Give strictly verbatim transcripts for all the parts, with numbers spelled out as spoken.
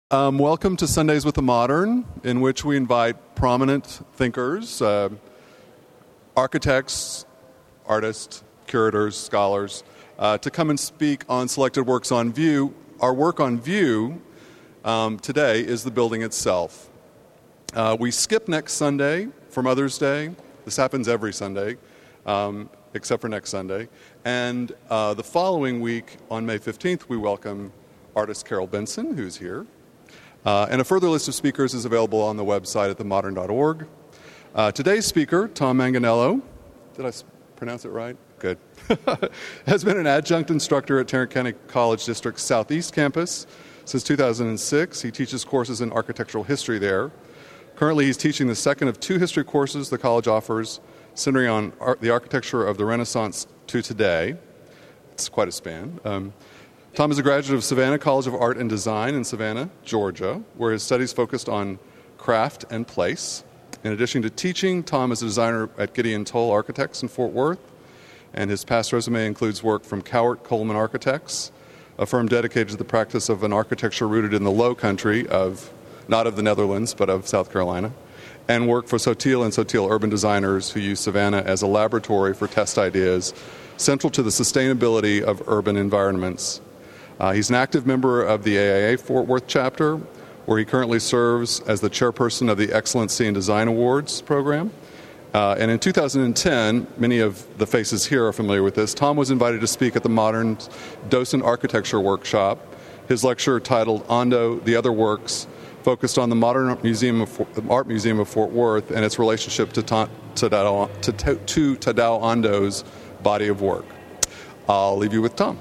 Um, welcome to Sundays with the Modern, in which we invite prominent thinkers, uh, architects, artists, curators, scholars, uh, to come and speak on selected works on view. Our work on view um, today is the building itself. Uh, we skip next Sunday for Mother's Day. This happens every Sunday, um, except for next Sunday. And uh, the following week, on May fifteenth, we welcome artist Carol Benson, who's here. Uh, and a further list of speakers is available on the website at the modern dot org. Uh, today's speaker, Tom Manganello, did I pronounce it right? Good. has been an adjunct instructor at Tarrant County College District's Southeast Campus since two thousand six. He teaches courses in architectural history there. Currently, he's teaching the second of two history courses the college offers, centering on art, the architecture of the Renaissance to today. It's quite a span. Um, Tom is a graduate of Savannah College of Art and Design in Savannah, Georgia, where his studies focused on craft and place. In addition to teaching, Tom is a designer at Gideon Toll Architects in Fort Worth, and his past resume includes work from Cowart Coleman Architects, a firm dedicated to the practice of an architecture rooted in the Low Country of, not of the Netherlands, but of South Carolina, and work for Sotil and Sotil Urban Designers, who use Savannah as a laboratory for test ideas central to the sustainability of urban environments. Uh, he's an active member of the A I A Fort Worth chapter, where he currently serves as the chairperson of the Excellency in Design Awards program. Uh, and in two thousand ten, many of the faces here are familiar with this, Tom was invited to speak at the Modern Docent Architecture Workshop. His lecture, titled Ondo, The Other Works, focused on the Modern Museum of, Art Museum of Fort Worth and its relationship to, ta- Tadao, to, to Tadao Ando's body of work. I'll leave you with Tom.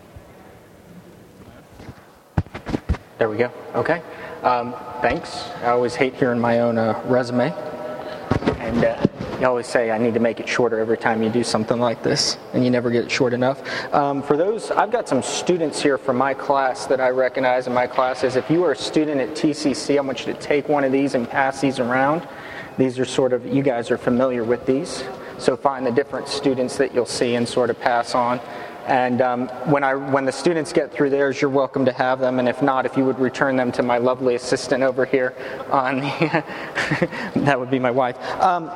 There we go. Okay. Um, thanks. I always hate hearing my own uh, resume. And uh, you always say I need to make it shorter every time you do something like this, and you never get it short enough. Um, for those, I've got some students here from my class that I recognize in my classes. If you are a student at T C C, I want you to take one of these and pass these around. These are sort of, you guys are familiar with these. So find the different students that you'll see and sort of pass on. And um, when I when the students get through theirs, you're welcome to have them. And if not, if you would return them to my lovely assistant over here on the that would be my wife. Um,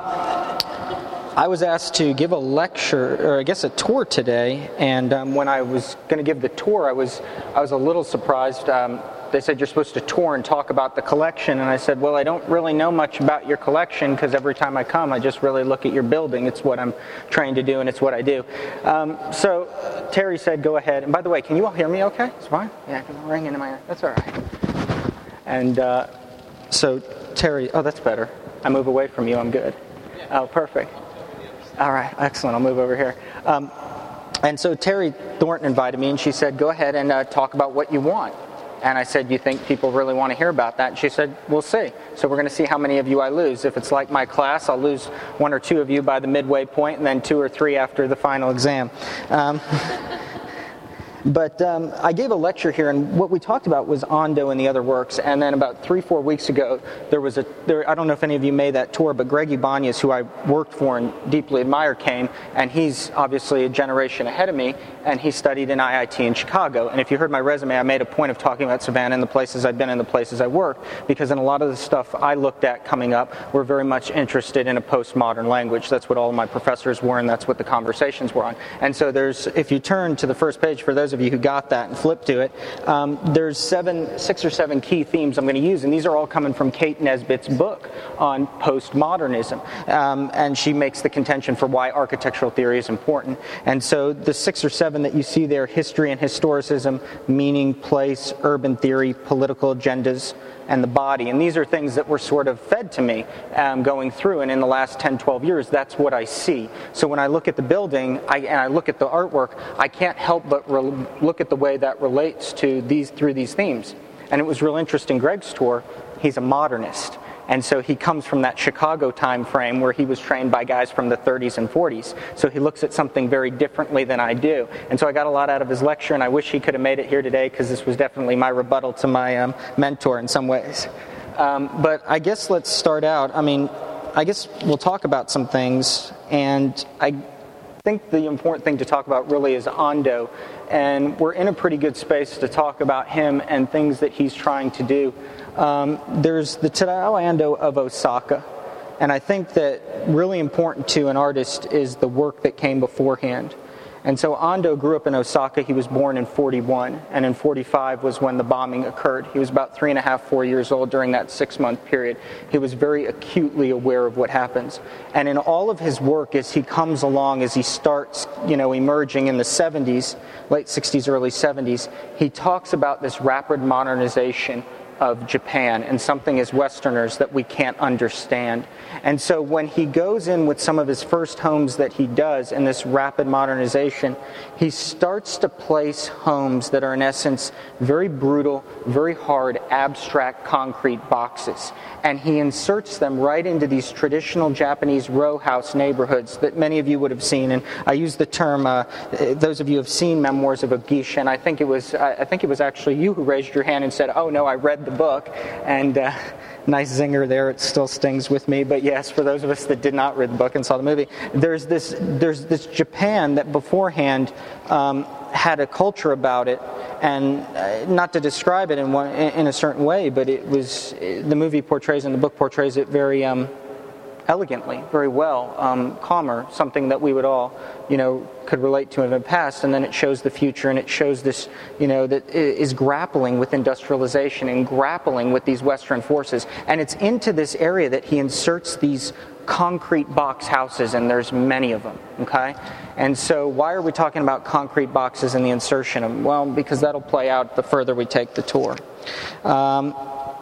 I was asked to give a lecture, or I guess a tour today. And um, when I was going to give the tour, I was I was a little surprised. Um, They said you're supposed to tour and talk about the collection, and I said, well, I don't really know much about your collection because every time I come, I just really look at your building. It's what I'm trained to do, and it's what I do. Um, so Terry said, go ahead. And by the way, can you all hear me okay? It's fine? Yeah, because I'm ringing into my ear. That's all right. And uh, so Terry, oh, that's better. I move away from you, I'm good. Oh, perfect. All right, excellent. I'll move over here. Um, and so Terry Thornton invited me, and she said, go ahead and uh, talk about what you want. And I said, you think people really want to hear about that? And she said, we'll see. So we're going to see how many of you I lose. If it's like my class, I'll lose one or two of you by the midway point, and then two or three after the final exam. Um, But um, I gave a lecture here, and what we talked about was Ondo and the Other Works. And then about three, four weeks ago, there was a, there, I don't know if any of you made that tour, but Greg Ibanez, who I worked for and deeply admire, came, and he's obviously a generation ahead of me, and he studied in I I T in Chicago. And if you heard my resume, I made a point of talking about Savannah and the places I've been and the places I worked, because in a lot of the stuff I looked at coming up, we're very much interested in a postmodern language. That's what all of my professors were, and that's what the conversations were on. And so there's, if you turn to the first page, for those of you who got that and flip to it, um, there's seven, six or seven key themes I'm going to use, and these are all coming from Kate Nesbitt's book on postmodernism, um, and she makes the contention for why architectural theory is important. And so the six or seven that you see there: history and historicism, meaning, place, urban theory, political agendas, and the body. And these are things that were sort of fed to me um, going through, and in the last ten, twelve years, that's what I see. So when I look at the building I, and I look at the artwork, I can't help but re- look at the way that relates to these through these themes. And it was real interesting. Greg's tour, he's a modernist. And so he comes from that Chicago time frame where he was trained by guys from the thirties and forties. So he looks at something very differently than I do. And so I got a lot out of his lecture, and I wish he could have made it here today, because this was definitely my rebuttal to my um, mentor in some ways. Um, but I guess let's start out. I mean, I guess we'll talk about some things, and I I think the important thing to talk about really is Ando, and we're in a pretty good space to talk about him and things that he's trying to do. Um, there's the Tadao Ando of Osaka, and I think that really important to an artist is the work that came beforehand. And so Ando grew up in Osaka. He was born in forty-one, and in forty-five was when the bombing occurred. He was about three and a half, four years old during that six-month period. He was very acutely aware of what happens. And in all of his work, as he comes along, as he starts, you know, emerging in the seventies, late sixties, early seventies, he talks about this rapid modernization of Japan and something as Westerners that we can't understand. And so when he goes in with some of his first homes that he does in this rapid modernization, he starts to place homes that are in essence very brutal, very hard, abstract concrete boxes. And he inserts them right into these traditional Japanese row house neighborhoods that many of you would have seen. And I use the term, uh, those of you who have seen Memoirs of a Geisha, and I think it was I think it was actually you who raised your hand and said, oh no, I read the book. And uh, nice zinger there, it still stings with me. But yes, for those of us that did not read the book and saw the movie, there's this there's this Japan that beforehand um, had a culture about it, and uh, not to describe it in one in a certain way, but it was the movie portrays and the book portrays it very um, elegantly, very well, um, calmer, something that we would all, you know, could relate to in the past, and then it shows the future, and it shows this, you know, that is grappling with industrialization and grappling with these Western forces, and it's into this area that he inserts these concrete box houses, and there's many of them, okay? And so why are we talking about concrete boxes and the insertion of them? Well, because that'll play out the further we take the tour. Um,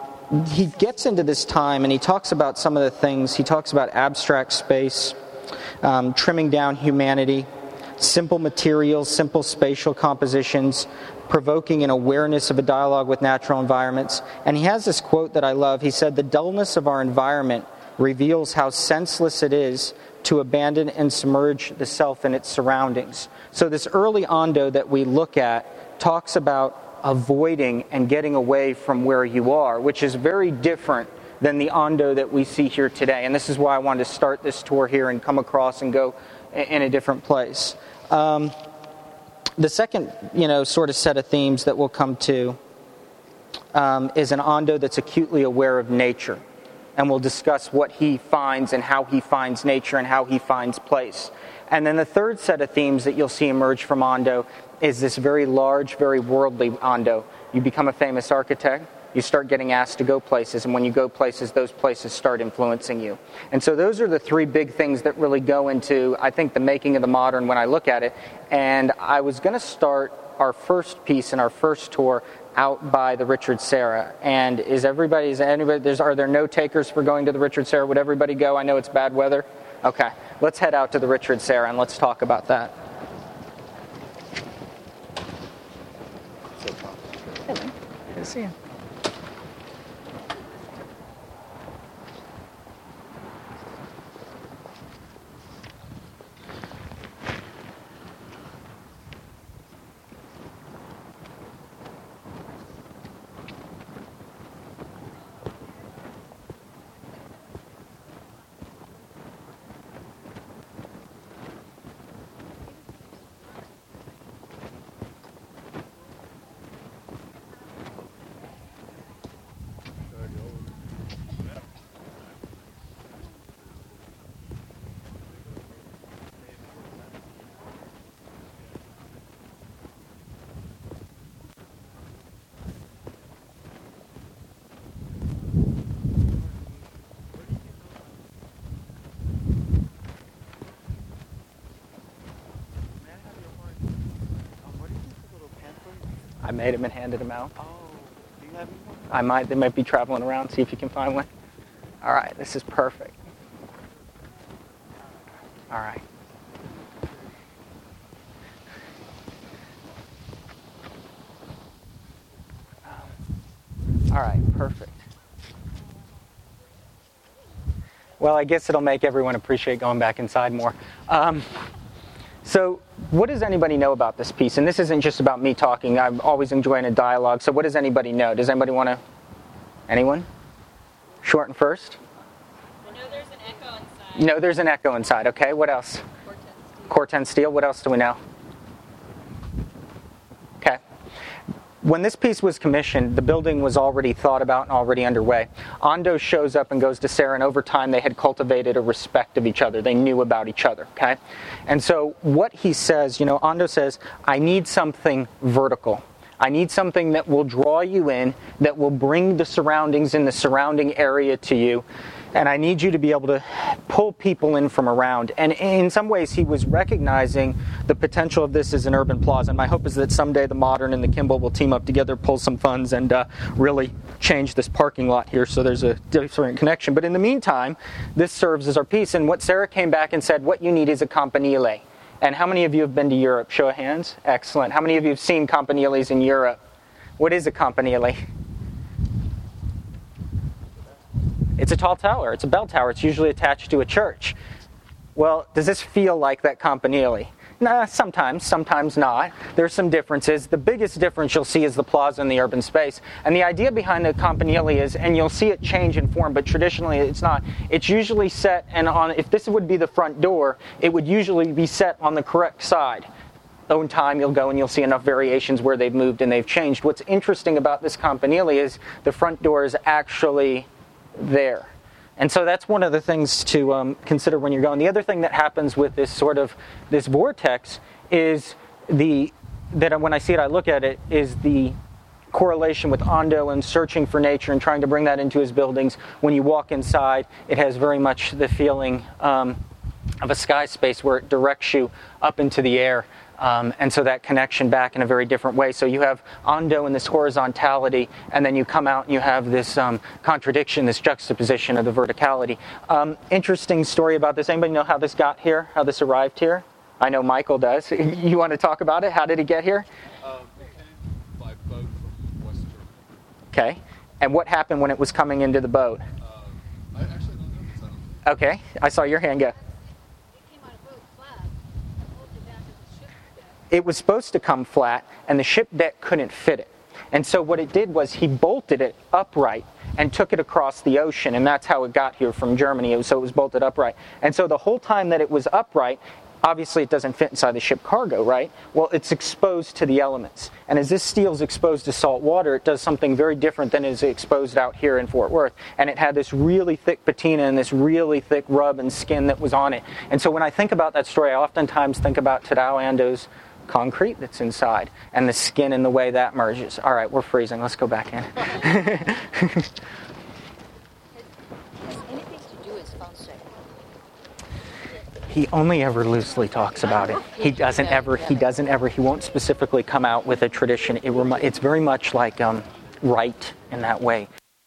he gets into this time and he talks about some of the things. He talks about abstract space, um, trimming down humanity, simple materials, simple spatial compositions, provoking an awareness of a dialogue with natural environments. And he has this quote that I love. He said, "The dullness of our environment reveals how senseless it is to abandon and submerge the self in its surroundings." So this early Ando that we look at talks about avoiding and getting away from where you are, which is very different than the Ando that we see here today. And this is why I wanted to start this tour here and come across and go in a different place. Um, the second, you know, sort of set of themes that we'll come to um, is an Ando that's acutely aware of nature. And we'll discuss what he finds and how he finds nature and how he finds place. And then the third set of themes that you'll see emerge from Ando is this very large, very worldly Ando. You become a famous architect, you start getting asked to go places, and when you go places, those places start influencing you. And so those are the three big things that really go into, I think, the making of the modern when I look at it. And I was going to start our first piece in our first tour out by the Richard Serra. And is everybody, is anybody, there's, are there no takers for going to the Richard Serra? Would everybody go? I know it's bad weather. Okay, let's head out to the Richard Serra and let's talk about that. Hello, good to see you. I made him and handed him out. Oh, do you have any more? I might, they might be traveling around, see if you can find one. All right, this is perfect. All right. Um, all right, perfect. Well, I guess it'll make everyone appreciate going back inside more. Um, so, what does anybody know about this piece? And this isn't just about me talking. I'm always enjoying a dialogue. So what does anybody know? Does anybody want to? Anyone? Short and first? I know there's an echo inside. No, there's an echo inside. Okay, what else? Portents Corten steel. What else do we know? Okay. When this piece was commissioned, the building was already thought about and already underway. Ando shows up and goes to Sarah, and over time they had cultivated a respect of each other. They knew about each other, okay? And so what he says, you know, Ando says, I need something vertical. I need something that will draw you in, that will bring the surroundings in the surrounding area to you. And I need you to be able to pull people in from around. And in some ways, he was recognizing the potential of this as an urban plaza. And my hope is that someday the Modern and the Kimball will team up together, pull some funds, and uh, really change this parking lot here so there's a different connection. But in the meantime, this serves as our piece. And what Sarah came back and said, what you need is a campanile. And how many of you have been to Europe? Show of hands. Excellent. How many of you have seen campaniles in Europe? What is a campanile? It's a tall tower. It's a bell tower. It's usually attached to a church. Well, does this feel like that campanile? Nah, sometimes, sometimes not. There's some differences. The biggest difference you'll see is the plaza in the urban space. And the idea behind the campanile is, and you'll see it change in form, but traditionally it's not. It's usually set, and on, if this would be the front door, it would usually be set on the correct side. Though in time you'll go and you'll see enough variations where they've moved and they've changed. What's interesting about this campanile is the front door is actually there. And so that's one of the things to um, consider when you're going. The other thing that happens with this sort of, this vortex is the, that when I see it, I look at it, is the correlation with Ando and searching for nature and trying to bring that into his buildings. When you walk inside, it has very much the feeling um, of a sky space where it directs you up into the air. Um, and so that connection back in a very different way. So you have Ando and this horizontality, and then you come out and you have this um, contradiction, this juxtaposition of the verticality. Um, interesting story about this. Anybody know how this got here? How this arrived here? I know Michael does. You want to talk about it? How did it get here? Um, it came by boat from West Germany. Okay. And what happened when it was coming into the boat? Um, I actually don't know this. I don't think. Okay. I saw your hand go. It was supposed to come flat, and the ship deck couldn't fit it. And so what it did was he bolted it upright and took it across the ocean, and that's how it got here from Germany. It was, so it was bolted upright. And so the whole time that it was upright, obviously it doesn't fit inside the ship cargo, right? Well, it's exposed to the elements. And as this steel is exposed to salt water, it does something very different than is exposed out here in Fort Worth. And it had this really thick patina and this really thick rub and skin that was on it. And so when I think about that story, I oftentimes think about Tadao Ando's concrete that's inside and the skin and the way that merges. All right, we're freezing. Let's go back in. Has anything to do with Fonse? He only ever loosely talks about it. He doesn't ever, he doesn't ever, he won't specifically come out with a tradition. It remi- it's very much like um, Wright in that way.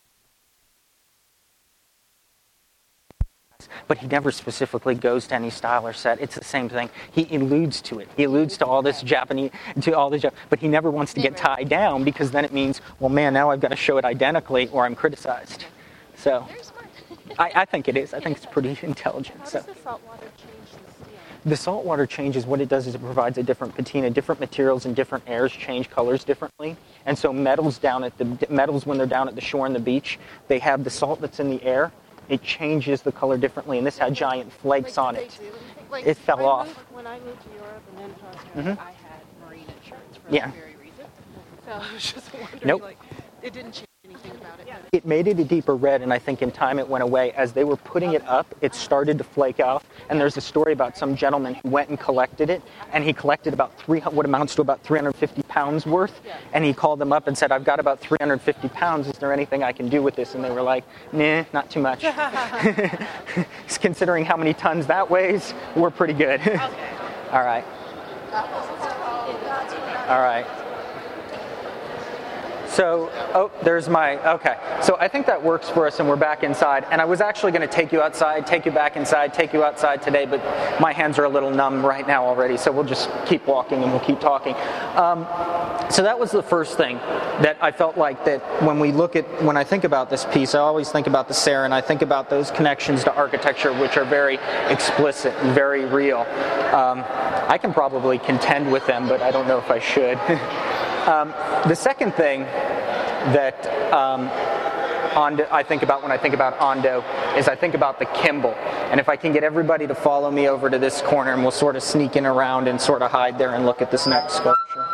But he never specifically goes to any style or set. It's the same thing. He alludes to it. He alludes to all this Japanese, to all this, but he never wants to get tied down because then it means, well, man, now I've got to show it identically or I'm criticized. So, I, I think it is. I think it's pretty intelligent. How So. does the salt water change the steel? The salt water changes. What it does is it provides a different patina. Different materials and different airs change colors differently. And so metals down at the metals when they're down at the shore and the beach, they have the salt that's in the air. It changes the color differently, and this had giant flakes Like, on do it. they do anything? Like, It fell I off. Moved, when I moved to Europe and then to Australia, Mhm. I had marine insurance for Yeah. that very reason. So I was just wondering, Nope. like, it didn't change anything about it. But It made it a deeper red, and I think in time it went away. As they were putting it up, it started to flake off. And there's a story about some gentleman who went and collected it, and he collected about three, what amounts to about three hundred fifty pounds worth. And he called them up and said, "I've got about three hundred fifty pounds. Is there anything I can do with this?" And they were like, "Nah, not too much." Considering how many tons that weighs, we're pretty good. All right. All right. So, oh, there's my, okay. So I think that works for us, and we're back inside. And I was actually going to take you outside, take you back inside, take you outside today, but my hands are a little numb right now already, so we'll just keep walking and we'll keep talking. Um, so that was the first thing that I felt like that when we look at, when I think about this piece, I always think about the Sarah, and I think about those connections to architecture, which are very explicit and very real. Um, I can probably contend with them, but I don't know if I should. Um, the second thing that um, Ondo, I think about when I think about Ondo is I think about the Kimball. And if I can get everybody to follow me over to this corner, and we'll sort of sneak in around and sort of hide there and look at this next sculpture.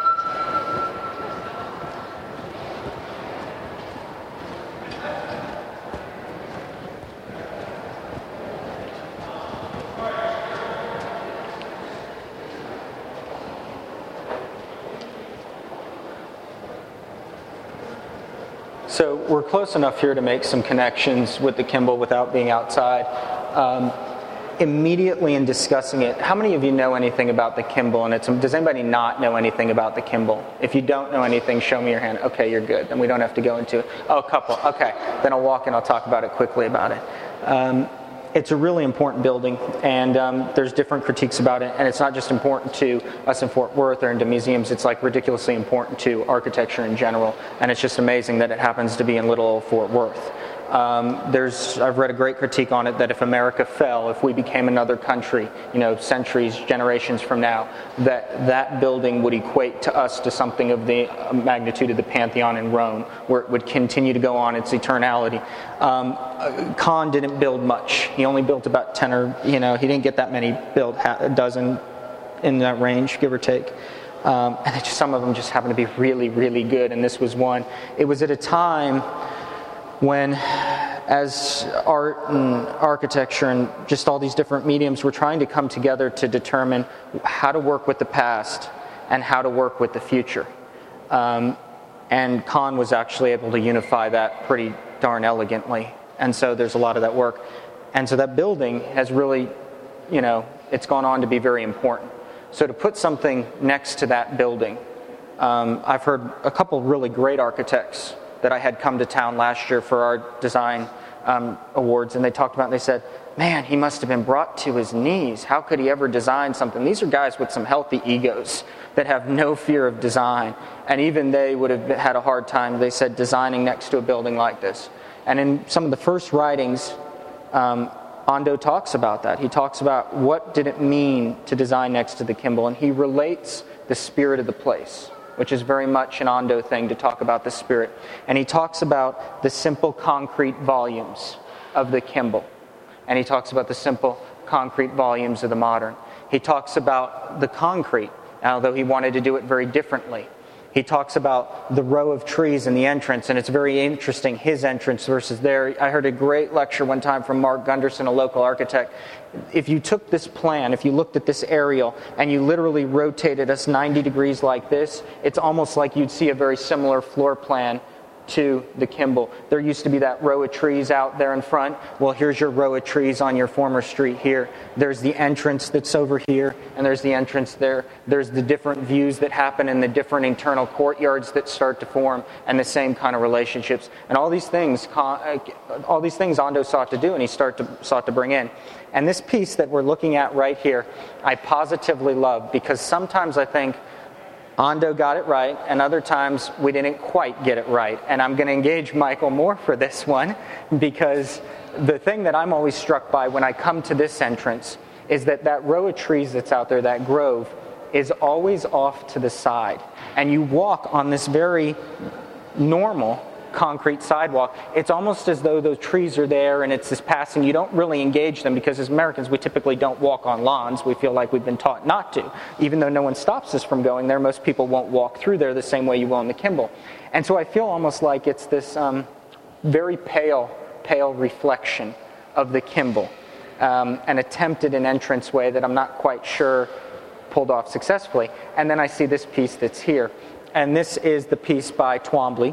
So we're close enough here to make some connections with the Kimball without being outside. Um, immediately in discussing it, how many of you know anything about the Kimball? And it's, does anybody not know anything about the Kimball? If you don't know anything, show me your hand. Okay, you're good. Then we don't have to go into it. Oh, a couple. Okay. Then I'll walk and I'll talk about it quickly about it. Um, It's a really important building, and um, there's different critiques about it, and it's not just important to us in Fort Worth or into museums, it's like ridiculously important to architecture in general, and it's just amazing that it happens to be in little old Fort Worth. Um, there's, I've read a great critique on it that if America fell, if we became another country, you know, centuries, generations from now, that that building would equate to us to something of the magnitude of the Pantheon in Rome, where it would continue to go on its eternality. Um, Kahn didn't build much. He only built about ten or, you know, he didn't get that many built, a dozen in that range, give or take. Um, and just, some of them just happen to be really, really good, and this was one. It was at a time when, as art and architecture and just all these different mediums were trying to come together to determine how to work with the past and how to work with the future. Um, and Kahn was actually able to unify that pretty darn elegantly. And so there's a lot of that work. And so that building has really, you know, it's gone on to be very important. So to put something next to that building, um, I've heard a couple really great architects that I had come to town last year for our design um, awards, and they talked about it, and they said, man, he must have been brought to his knees. How could he ever design something? These are guys with some healthy egos that have no fear of design, and even they would have had a hard time, they said, designing next to a building like this. And in some of the first writings, um, Ondo talks about that. He talks about what did it mean to design next to the Kimball, and he relates the spirit of the place, which is very much an Ondo thing to talk about the spirit. And he talks about the simple concrete volumes of the Kimball. And he talks about the simple concrete volumes of the modern. He talks about the concrete, although he wanted to do it very differently. He talks about the row of trees in the entrance, and it's very interesting, his entrance versus there. I heard a great lecture one time from Mark Gunderson, a local architect. If you took this plan, if you looked at this aerial, and you literally rotated us ninety degrees like this, it's almost like you'd see a very similar floor plan to the Kimball. There used to be that row of trees out there in front. Well, here's your row of trees on your former street here. There's the entrance that's over here, and there's the entrance there. There's the different views that happen in the different internal courtyards that start to form, and the same kind of relationships. And all these things, all these things Ondo sought to do, and he start to, sought to bring in. And this piece that we're looking at right here, I positively love, because sometimes I think Ondo got it right, and other times we didn't quite get it right. And I'm going to engage Michael more for this one, because the thing that I'm always struck by when I come to this entrance is that that row of trees that's out there, that grove, is always off to the side. And you walk on this very normal concrete sidewalk. It's almost as though those trees are there and it's this passing. You don't really engage them, because as Americans we typically don't walk on lawns. We feel like we've been taught not to. Even though no one stops us from going there, most people won't walk through there the same way you will in the Kimball. And so I feel almost like it's this um, very pale, pale reflection of the Kimball. Um, an attempt at an entranceway that I'm not quite sure pulled off successfully. And then I see this piece that's here. And this is the piece by Twombly.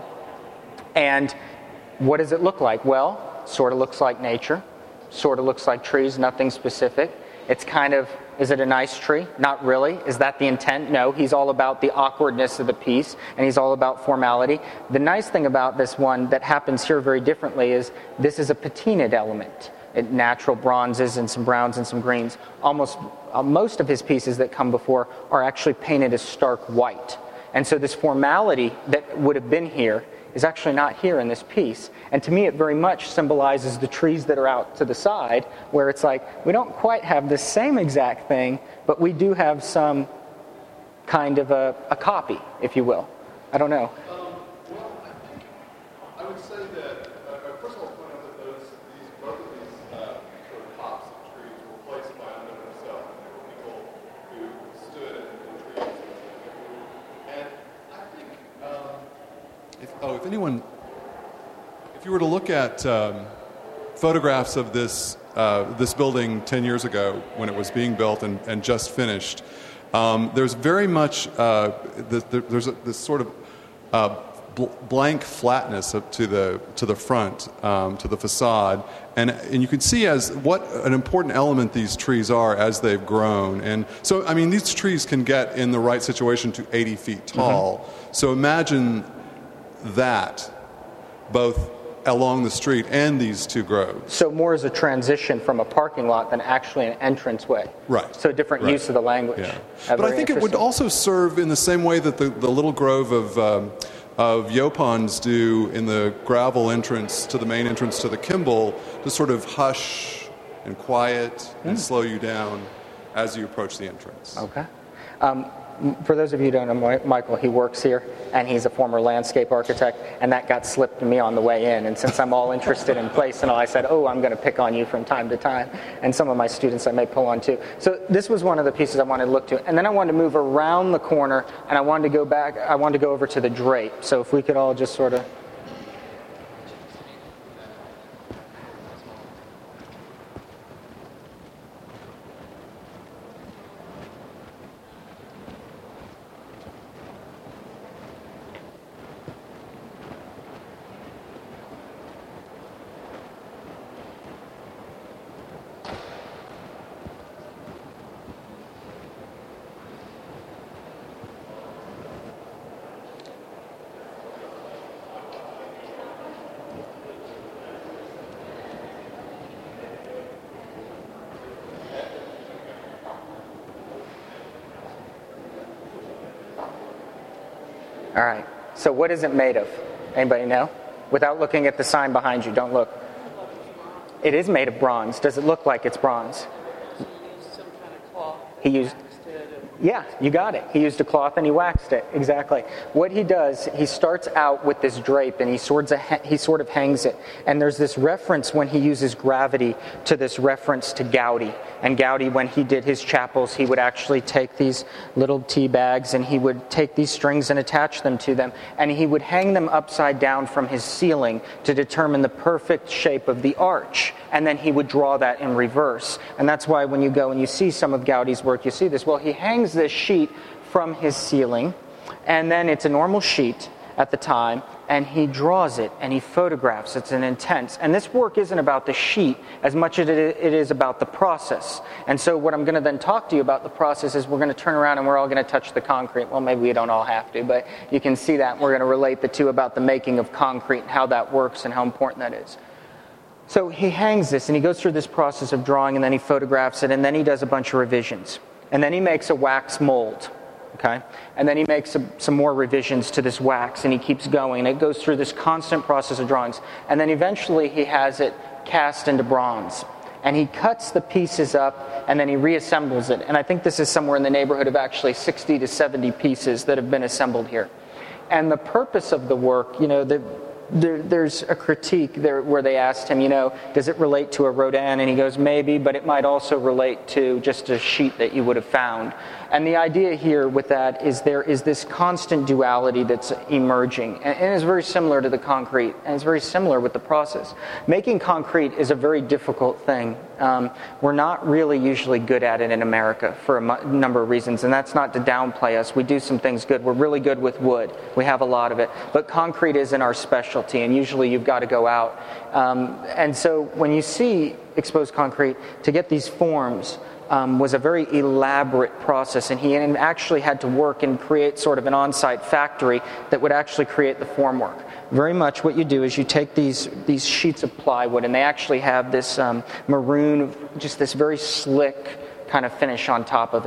And what does it look like? Well, sort of looks like nature, sort of looks like trees, nothing specific. It's kind of, is it a nice tree? Not really. Is that the intent? No, he's all about the awkwardness of the piece, and he's all about formality. The nice thing about this one that happens here very differently is this is a patinaed element. It, natural bronzes and some browns and some greens. Almost uh, most of his pieces that come before are actually painted as stark white. And so this formality that would have been here is actually not here in this piece. And to me, it very much symbolizes the trees that are out to the side, where it's like, we don't quite have the same exact thing, but we do have some kind of a, a copy, if you will. I don't know. Um, well, I think I would say that, uh, first of all, point out that those, these, both of these uh, sort of tops of trees were placed by Unknown himself. There were people who stood in, in trees. And I think, um, if, oh, if anyone, if you were to look at um, photographs of this uh, this building ten years ago when it was being built and, and just finished, um, there's very much uh, the, the, there's a, this sort of uh, bl- blank flatness up to the to the front, um, to the facade, and and you can see as what an important element these trees are as they've grown. And so, I mean, these trees can get in the right situation to eighty feet tall. Mm-hmm. So imagine that, both along the street and these two groves. So more as a transition from a parking lot than actually an entranceway. Right. So different right. use of the language. Yeah. Uh, but I think it would also serve in the same way that the, the little grove of um, of Yopons do in the gravel entrance to the main entrance to the Kimball, to sort of hush and quiet mm. and slow you down as you approach the entrance. Okay. Um, For those of you who don't know Michael, he works here, and he's a former landscape architect, and that got slipped to me on the way in. And since I'm all interested in place and all, I said, oh, I'm going to pick on you from time to time. And some of my students I may pull on too. So this was one of the pieces I wanted to look to. And then I wanted to move around the corner, and I wanted to go back, I wanted to go over to the drape. So if we could all just sort of... All right. So what is it made of? Anybody know? Without looking at the sign behind you, don't look. It is made of bronze. Does it look like it's bronze? He used some kind of cloth. He used... Yeah, you got it. He used a cloth and he waxed it. Exactly. What he does, he starts out with this drape and he sort of he sort of hangs it. And there's this reference when he uses gravity to this reference to Gaudi. And Gaudi, when he did his chapels, he would actually take these little tea bags and he would take these strings and attach them to them. And he would hang them upside down from his ceiling to determine the perfect shape of the arch. And then he would draw that in reverse. And that's why when you go and you see some of Gaudi's work, you see this. Well, he hangs this sheet from his ceiling, and then it's a normal sheet at the time, and he draws it and he photographs. It's an intense, and this work isn't about the sheet as much as it is about the process. And so what I'm going to then talk to you about the process is we're going to turn around and we're all going to touch the concrete. Well, maybe we don't all have to, but you can see that. We're going to relate the two about the making of concrete and how that works and how important that is. So he hangs this and he goes through this process of drawing, and then he photographs it, and then he does a bunch of revisions. And then he makes a wax mold, okay? And then he makes a, some more revisions to this wax, and he keeps going. And it goes through this constant process of drawings. And then eventually he has it cast into bronze. And he cuts the pieces up, and then he reassembles it. And I think this is somewhere in the neighborhood of actually sixty to seventy pieces that have been assembled here. And the purpose of the work, you know, the There, there's a critique there where they asked him, you know, does it relate to a Rodin? And he goes, maybe, but it might also relate to just a sheet that you would have found. And the idea here with that is there is this constant duality that's emerging. And, and it's very similar to the concrete, and it's very similar with the process. Making concrete is a very difficult thing. Um, we're not really usually good at it in America for a m- number of reasons, and that's not to downplay us. We do some things good. We're really good with wood. We have a lot of it. But concrete isn't our specialty, and usually you've got to go out. Um, and so when you see exposed concrete, to get these forms um, was a very elaborate process, and he actually had to work and create sort of an on-site factory that would actually create the formwork. Very much what you do is you take these these sheets of plywood, and they actually have this um, maroon, just this very slick kind of finish on top of it.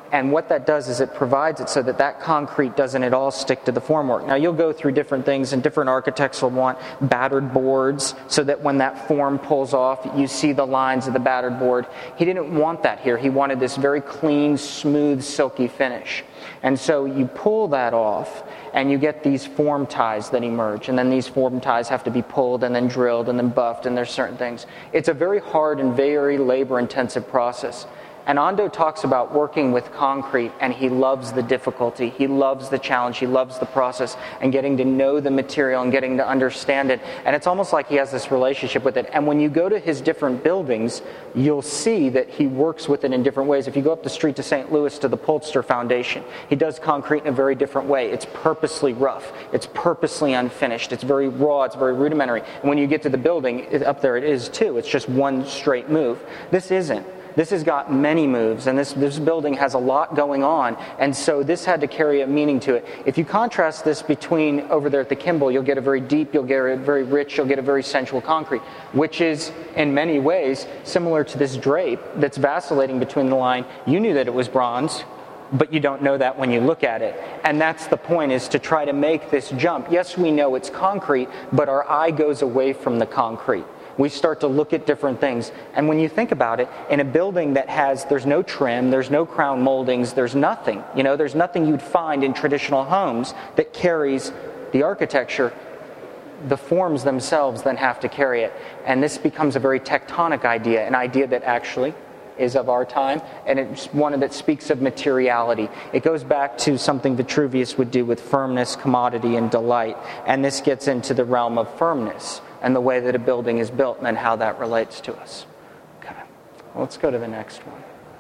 And what that does is it provides it so that that concrete doesn't at all stick to the formwork. Now, you'll go through different things, and different architects will want battered boards so that when that form pulls off, you see the lines of the battered board. He didn't want that here. He wanted this very clean, smooth, silky finish. And so you pull that off, and you get these form ties that emerge. And then these form ties have to be pulled and then drilled and then buffed, and there's certain things. It's a very hard and very labor-intensive process. And Ando talks about working with concrete, and he loves the difficulty, he loves the challenge, he loves the process, and getting to know the material and getting to understand it. And it's almost like he has this relationship with it. And when you go to his different buildings, you'll see that he works with it in different ways. If you go up the street to Saint Louis to the Polster Foundation, he does concrete in a very different way. It's purposely rough, it's purposely unfinished, it's very raw, it's very rudimentary. And when you get to the building, it, up there it is too, it's just one straight move. This isn't. This has got many moves, and this, this building has a lot going on, and so this had to carry a meaning to it. If you contrast this between over there at the Kimball, you'll get a very deep, you'll get a very rich, you'll get a very sensual concrete, which is in many ways similar to this drape that's vacillating between the line. You knew that it was bronze, but you don't know that when you look at it. And that's the point, is to try to make this jump. Yes, we know it's concrete, but our eye goes away from the concrete. We start to look at different things. And when you think about it, in a building that has, there's no trim, there's no crown moldings, there's nothing. You know, there's nothing you'd find in traditional homes that carries the architecture. The forms themselves then have to carry it. And this becomes a very tectonic idea, an idea that actually is of our time, and it's one that speaks of materiality. It goes back to something Vitruvius would do with firmness, commodity, and delight. And this gets into the realm of firmness and the way that a building is built and how that relates to us. Okay, well, let's go to the next one.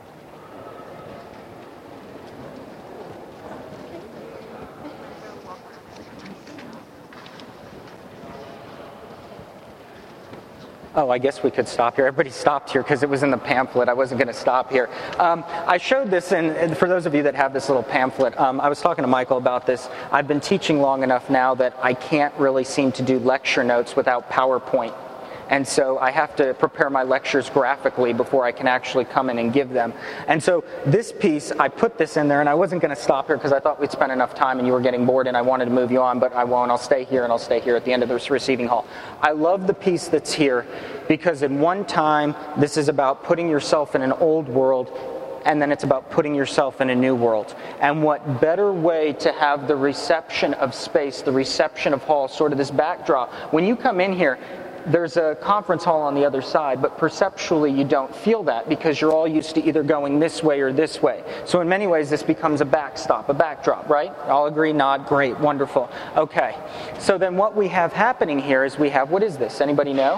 Oh, I guess we could stop here. Everybody stopped here because it was in the pamphlet. I wasn't going to stop here. Um, I showed this, and for those of you that have this little pamphlet, um, I was talking to Michael about this. I've been teaching long enough now that I can't really seem to do lecture notes without PowerPoint. And so I have to prepare my lectures graphically before I can actually come in and give them. And so this piece, I put this in there, and I wasn't going to stop here because I thought we'd spend enough time and you were getting bored and I wanted to move you on, but I won't. I'll stay here, and I'll stay here at the end of this receiving hall. I love the piece that's here because in one time, this is about putting yourself in an old world, and then it's about putting yourself in a new world. And what better way to have the reception of space, the reception of hall, sort of this backdrop. When you come in here, there's a conference hall on the other side, but perceptually you don't feel that because you're all used to either going this way or this way. So in many ways this becomes a backstop, a backdrop, right? All agree, nod, great, wonderful. Okay, so then what we have happening here is we have, what is this? Anybody know?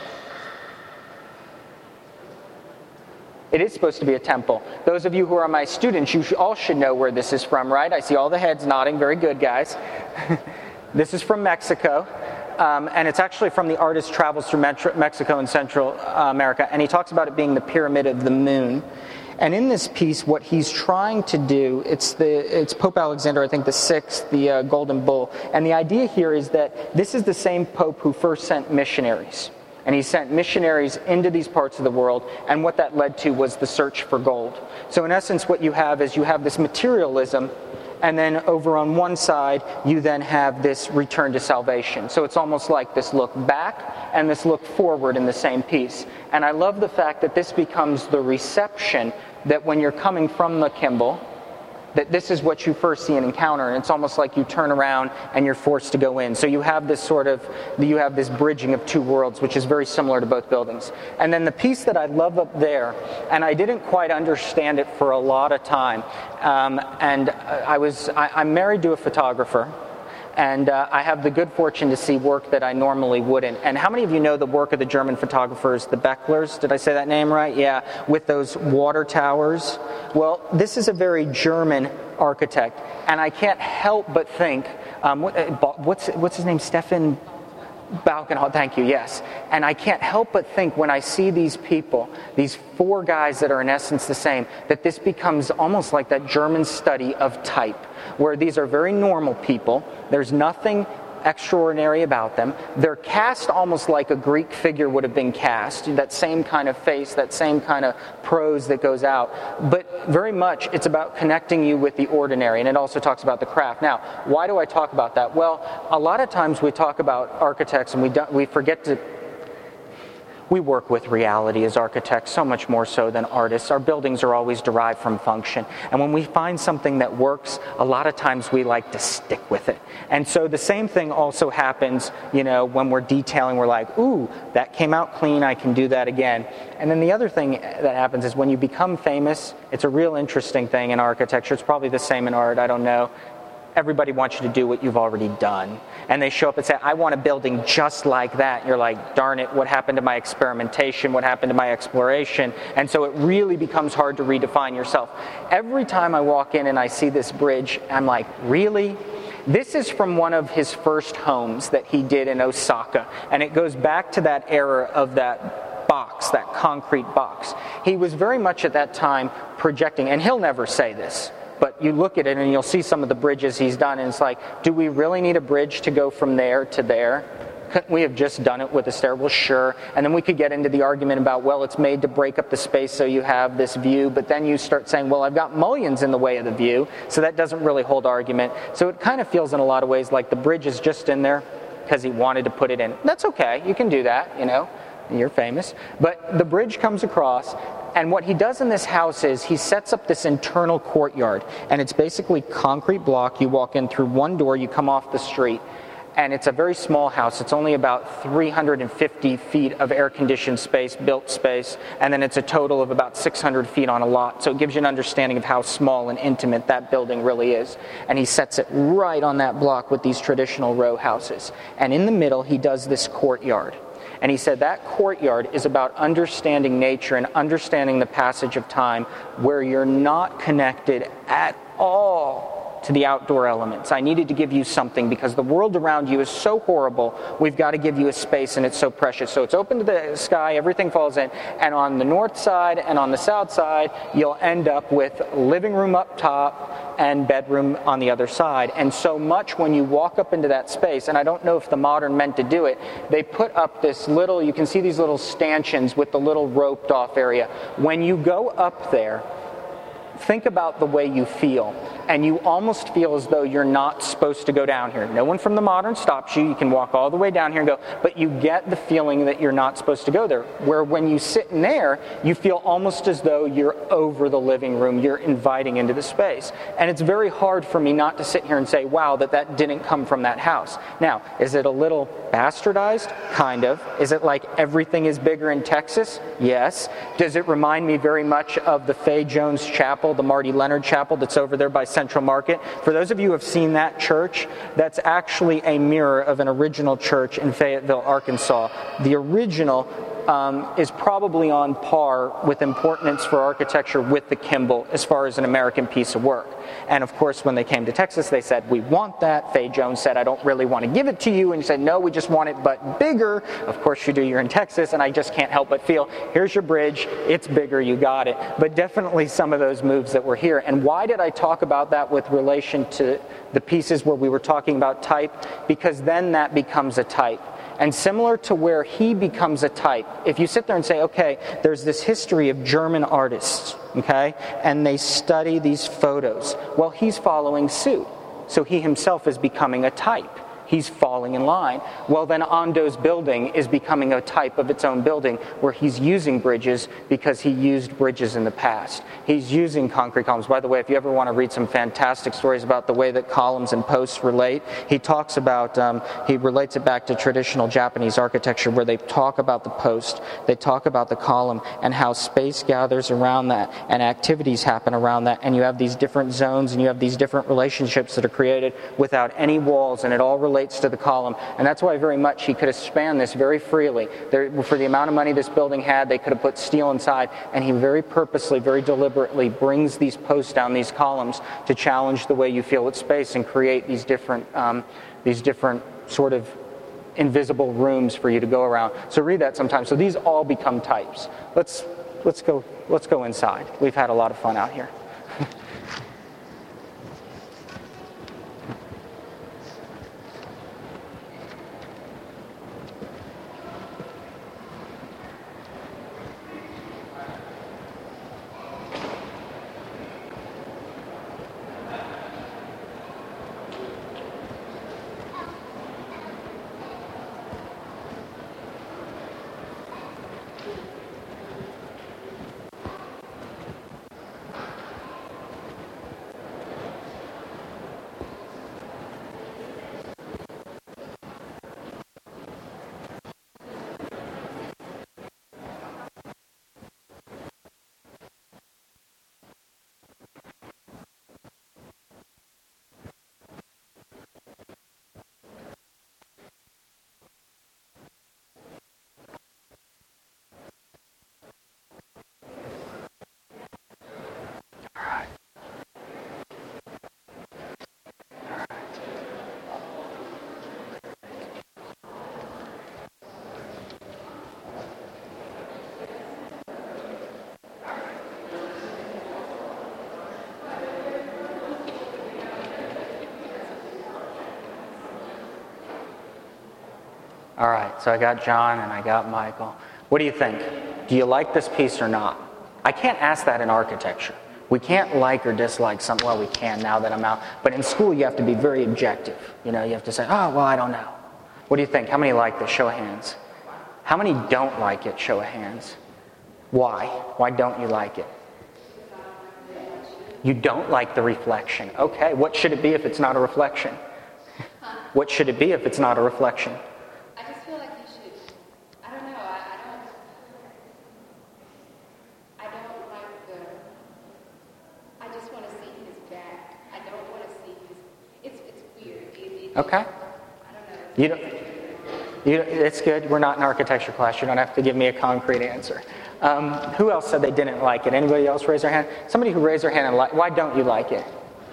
It is supposed to be a temple. Those of you who are my students, you all should know where this is from, right? I see all the heads nodding. Very good, guys. This is from Mexico. Um, and it's actually from The Artist Travels Through Metro- Mexico and Central uh, America, and he talks about it being the Pyramid of the Moon. And in this piece, what he's trying to do, it's the it's Pope Alexander, I think the sixth, the uh, Golden Bull. And the idea here is that this is the same Pope who first sent missionaries. And he sent missionaries into these parts of the world, and what that led to was the search for gold. So in essence, what you have is you have this materialism, and then over on one side, you then have this return to salvation. So it's almost like this look back and this look forward in the same piece. And I love the fact that this becomes the reception that when you're coming from the Kimball, that this is what you first see and encounter, and it's almost like you turn around and you're forced to go in. So you have this sort of, you have this bridging of two worlds, which is very similar to both buildings. And then the piece that I love up there, and I didn't quite understand it for a lot of time, um, and I was, I, I'm married to a photographer, and uh, I have the good fortune to see work that I normally wouldn't. And how many of you know the work of the German photographers, the Becklers? Did I say that name right? Yeah, with those water towers. Well, this is a very German architect, and I can't help but think, um, what, what's what's his name? Stefan Balkenhol, thank you, yes. And I can't help but think when I see these people, these four guys that are in essence the same, that this becomes almost like that German study of type, where these are very normal people. There's nothing extraordinary about them. They're cast almost like a Greek figure would have been cast, that same kind of face, that same kind of prose that goes out. But very much it's about connecting you with the ordinary, and it also talks about the craft. Now, why do I talk about that? Well, a lot of times we talk about architects and we don't, we forget to We work with reality as architects so much more so than artists. Our buildings are always derived from function. And when we find something that works, a lot of times we like to stick with it. And so the same thing also happens, you know, when we're detailing, we're like, ooh, that came out clean, I can do that again. And then the other thing that happens is when you become famous, it's a real interesting thing in architecture. It's probably the same in art, I don't know. Everybody wants you to do what you've already done. And they show up and say, I want a building just like that. And you're like, darn it, what happened to my experimentation? What happened to my exploration? And so it really becomes hard to redefine yourself. Every time I walk in and I see this bridge, I'm like, really? This is from one of his first homes that he did in Osaka. And it goes back to that era of that box, that concrete box. He was very much at that time projecting, and he'll never say this, but you look at it and you'll see some of the bridges he's done, and it's like, do we really need a bridge to go from there to there? Couldn't we have just done it with a stair? Well, sure. And then we could get into the argument about, well, it's made to break up the space so you have this view, but then you start saying, well, I've got mullions in the way of the view, so that doesn't really hold argument. So it kind of feels in a lot of ways like the bridge is just in there because he wanted to put it in. That's okay. You can do that, you know. You're famous. But the bridge comes across, and what he does in this house is he sets up this internal courtyard, and it's basically concrete block. You walk in through one door, you come off the street, and it's a very small house. It's only about three hundred fifty feet of air-conditioned space, built space, and then it's a total of about six hundred feet on a lot. So it gives you an understanding of how small and intimate that building really is. And he sets it right on that block with these traditional row houses. And in the middle, he does this courtyard. And he said that courtyard is about understanding nature and understanding the passage of time where you're not connected at all to the outdoor elements. I needed to give you something because the world around you is so horrible. We've got to give you a space, and it's so precious. So it's open to the sky, everything falls in, and on the north side and on the south side, you'll end up with living room up top and bedroom on the other side. And so much when you walk up into that space, and I don't know if the modern meant to do it, they put up this little, you can see these little stanchions with the little roped off area. When you go up there, think about the way you feel, and you almost feel as though you're not supposed to go down here. No one from the modern stops you. You can walk all the way down here and go, but you get the feeling that you're not supposed to go there. Where when you sit in there, you feel almost as though you're over the living room. You're inviting into the space. And it's very hard for me not to sit here and say, wow, that that didn't come from that house. Now, is it a little bastardized? Kind of. Is it like everything is bigger in Texas? Yes. Does it remind me very much of the Fay Jones Chapel, the Marty Leonard Chapel that's over there by Central Market? For those of you who have seen that church, that's actually a mirror of an original church in Fayetteville, Arkansas. The original um, is probably on par with importance for architecture with the Kimball as far as an American piece of work. And of course, when they came to Texas, they said, we want that. Fay Jones said, I don't really want to give it to you. And he said, no, we just want it, but bigger. Of course you do, you're in Texas, and I just can't help but feel, here's your bridge, it's bigger, you got it. But definitely some of those moves that were here. And why did I talk about that with relation to the pieces where we were talking about type? Because then that becomes a type. And similar to where he becomes a type, if you sit there and say, okay, there's this history of German artists, okay, and they study these photos. Well, he's following suit. So he himself is becoming a type. He's falling in line. Well, then Ondo's building is becoming a type of its own building where he's using bridges because he used bridges in the past. He's using concrete columns. By the way, if you ever want to read some fantastic stories about the way that columns and posts relate, he talks about, um, he relates it back to traditional Japanese architecture where they talk about the post, they talk about the column, and how space gathers around that and activities happen around that, and you have these different zones and you have these different relationships that are created without any walls, and it all relates to the column. And that's why very much he could have spanned this very freely. There, for the amount of money this building had, they could have put steel inside, and he very purposely, very deliberately brings these posts down, these columns, to challenge the way you feel with space and create these different um, these different sort of invisible rooms for you to go around. So read that sometime. So these all become types. Let's let's go let's go inside. We've had a lot of fun out here. All right, so I got John and I got Michael. What do you think? Do you like this piece or not? I can't ask that in architecture. We can't like or dislike something. Well, we can now that I'm out. But in school, you have to be very objective. You know, you have to say, oh, well, I don't know. What do you think? How many like this? Show of hands. How many don't like it? Show of hands. Why? Why don't you like it? You don't like the reflection. Okay, what should it be if it's not a reflection? What should it be if it's not a reflection? I just feel like you should, I don't know, I, I don't, I don't like the, I just want to see his back. I don't want to see his, it's, it's weird. It, it, Okay. I don't know. You don't, you don't, it's good. We're not in architecture class. You don't have to give me a concrete answer. Um, who else said they didn't like it? Anybody else raise their hand? Somebody who raised their hand and like, why don't you like it?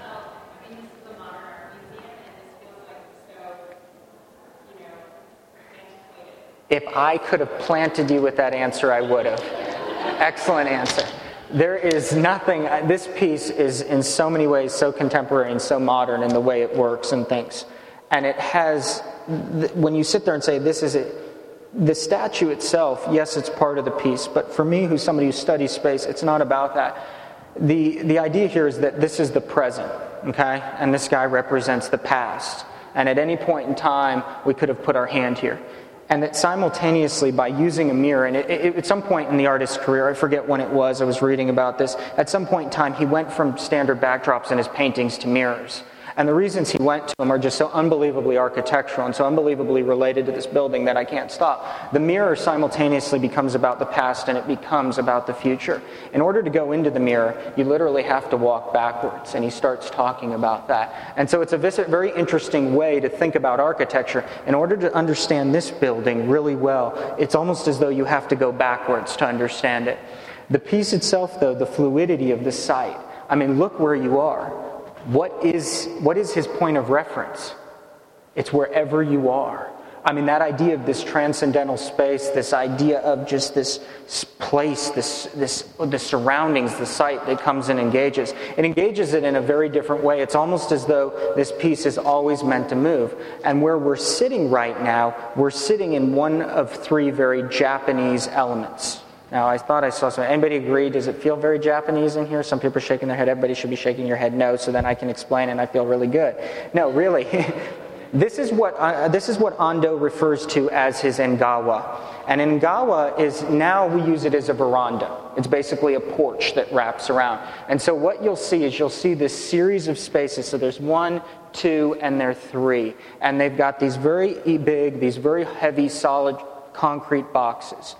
If I could have planted you with that answer, I would have. Excellent answer. There is nothing, this piece is in so many ways so contemporary and so modern in the way it works and thinks. And it has, when you sit there and say, this is it, the statue itself, yes, it's part of the piece, but for me, who's somebody who studies space, it's not about that. The, the idea here is that this is the present, okay? And this guy represents the past. And at any point in time, we could have put our hand here. And that simultaneously, by using a mirror, and it, it, at some point in the artist's career, I forget when it was, I was reading about this, at some point in time, he went from standard backdrops in his paintings to mirrors. And the reasons he went to them are just so unbelievably architectural and so unbelievably related to this building that I can't stop. The mirror simultaneously becomes about the past and it becomes about the future. In order to go into the mirror, you literally have to walk backwards, and he starts talking about that. And so it's a very interesting way to think about architecture. In order to understand this building really well, it's almost as though you have to go backwards to understand it. The piece itself, though, the fluidity of the site, I mean, look where you are. What is what is his point of reference? It's wherever you are. I mean, that idea of this transcendental space, this idea of just this place, this this the surroundings, the site that comes and engages. It engages it in a very different way. It's almost as though this piece is always meant to move. And where we're sitting right now, we're sitting in one of three very Japanese elements. Now, I thought I saw some. Anybody agree? Does it feel very Japanese in here? Some people are shaking their head. Everybody should be shaking your head no, so then I can explain and I feel really good. No, really. This is what uh, this is what Ando refers to as his engawa. And engawa is, now we use it as a veranda. It's basically a porch that wraps around. And so what you'll see is you'll see this series of spaces. So there's one, two, and there are three. And they've got these very big, these very heavy, solid concrete boxes.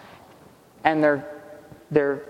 And they're, they're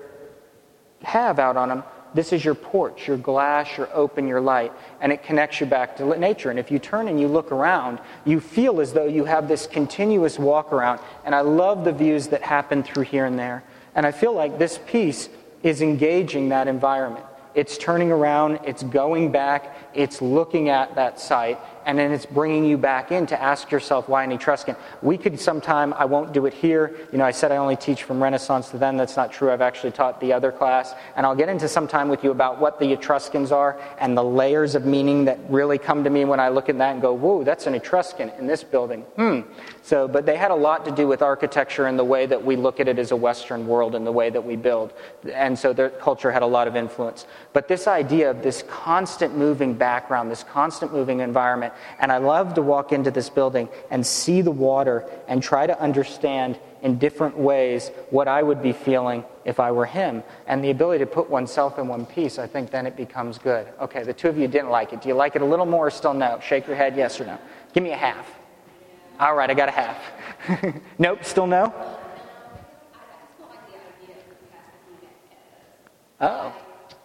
have out on them, this is your porch, your glass, your open, your light, and it connects you back to nature. And if you turn and you look around, you feel as though you have this continuous walk around. And I love the views that happen through here and there. And I feel like this piece is engaging that environment. It's turning around, it's going back, it's looking at that site, and then it's bringing you back in to ask yourself why an Etruscan. We could sometime, I won't do it here. You know, I said I only teach from Renaissance to then. That's not true. I've actually taught the other class. And I'll get into some time with you about what the Etruscans are and the layers of meaning that really come to me when I look at that and go, whoa, that's an Etruscan in this building. Hmm. So, but they had a lot to do with architecture and the way that we look at it as a Western world and the way that we build. And so their culture had a lot of influence. But this idea of this constant moving background, this constant moving environment, and I love to walk into this building and see the water and try to understand in different ways what I would be feeling if I were him. And the ability to put oneself in one piece, I think then it becomes good. Okay, the two of you didn't like it. Do you like it a little more or still no? Shake your head, yes or no. Give me a half. All right, I got a half. Nope, still no? Oh.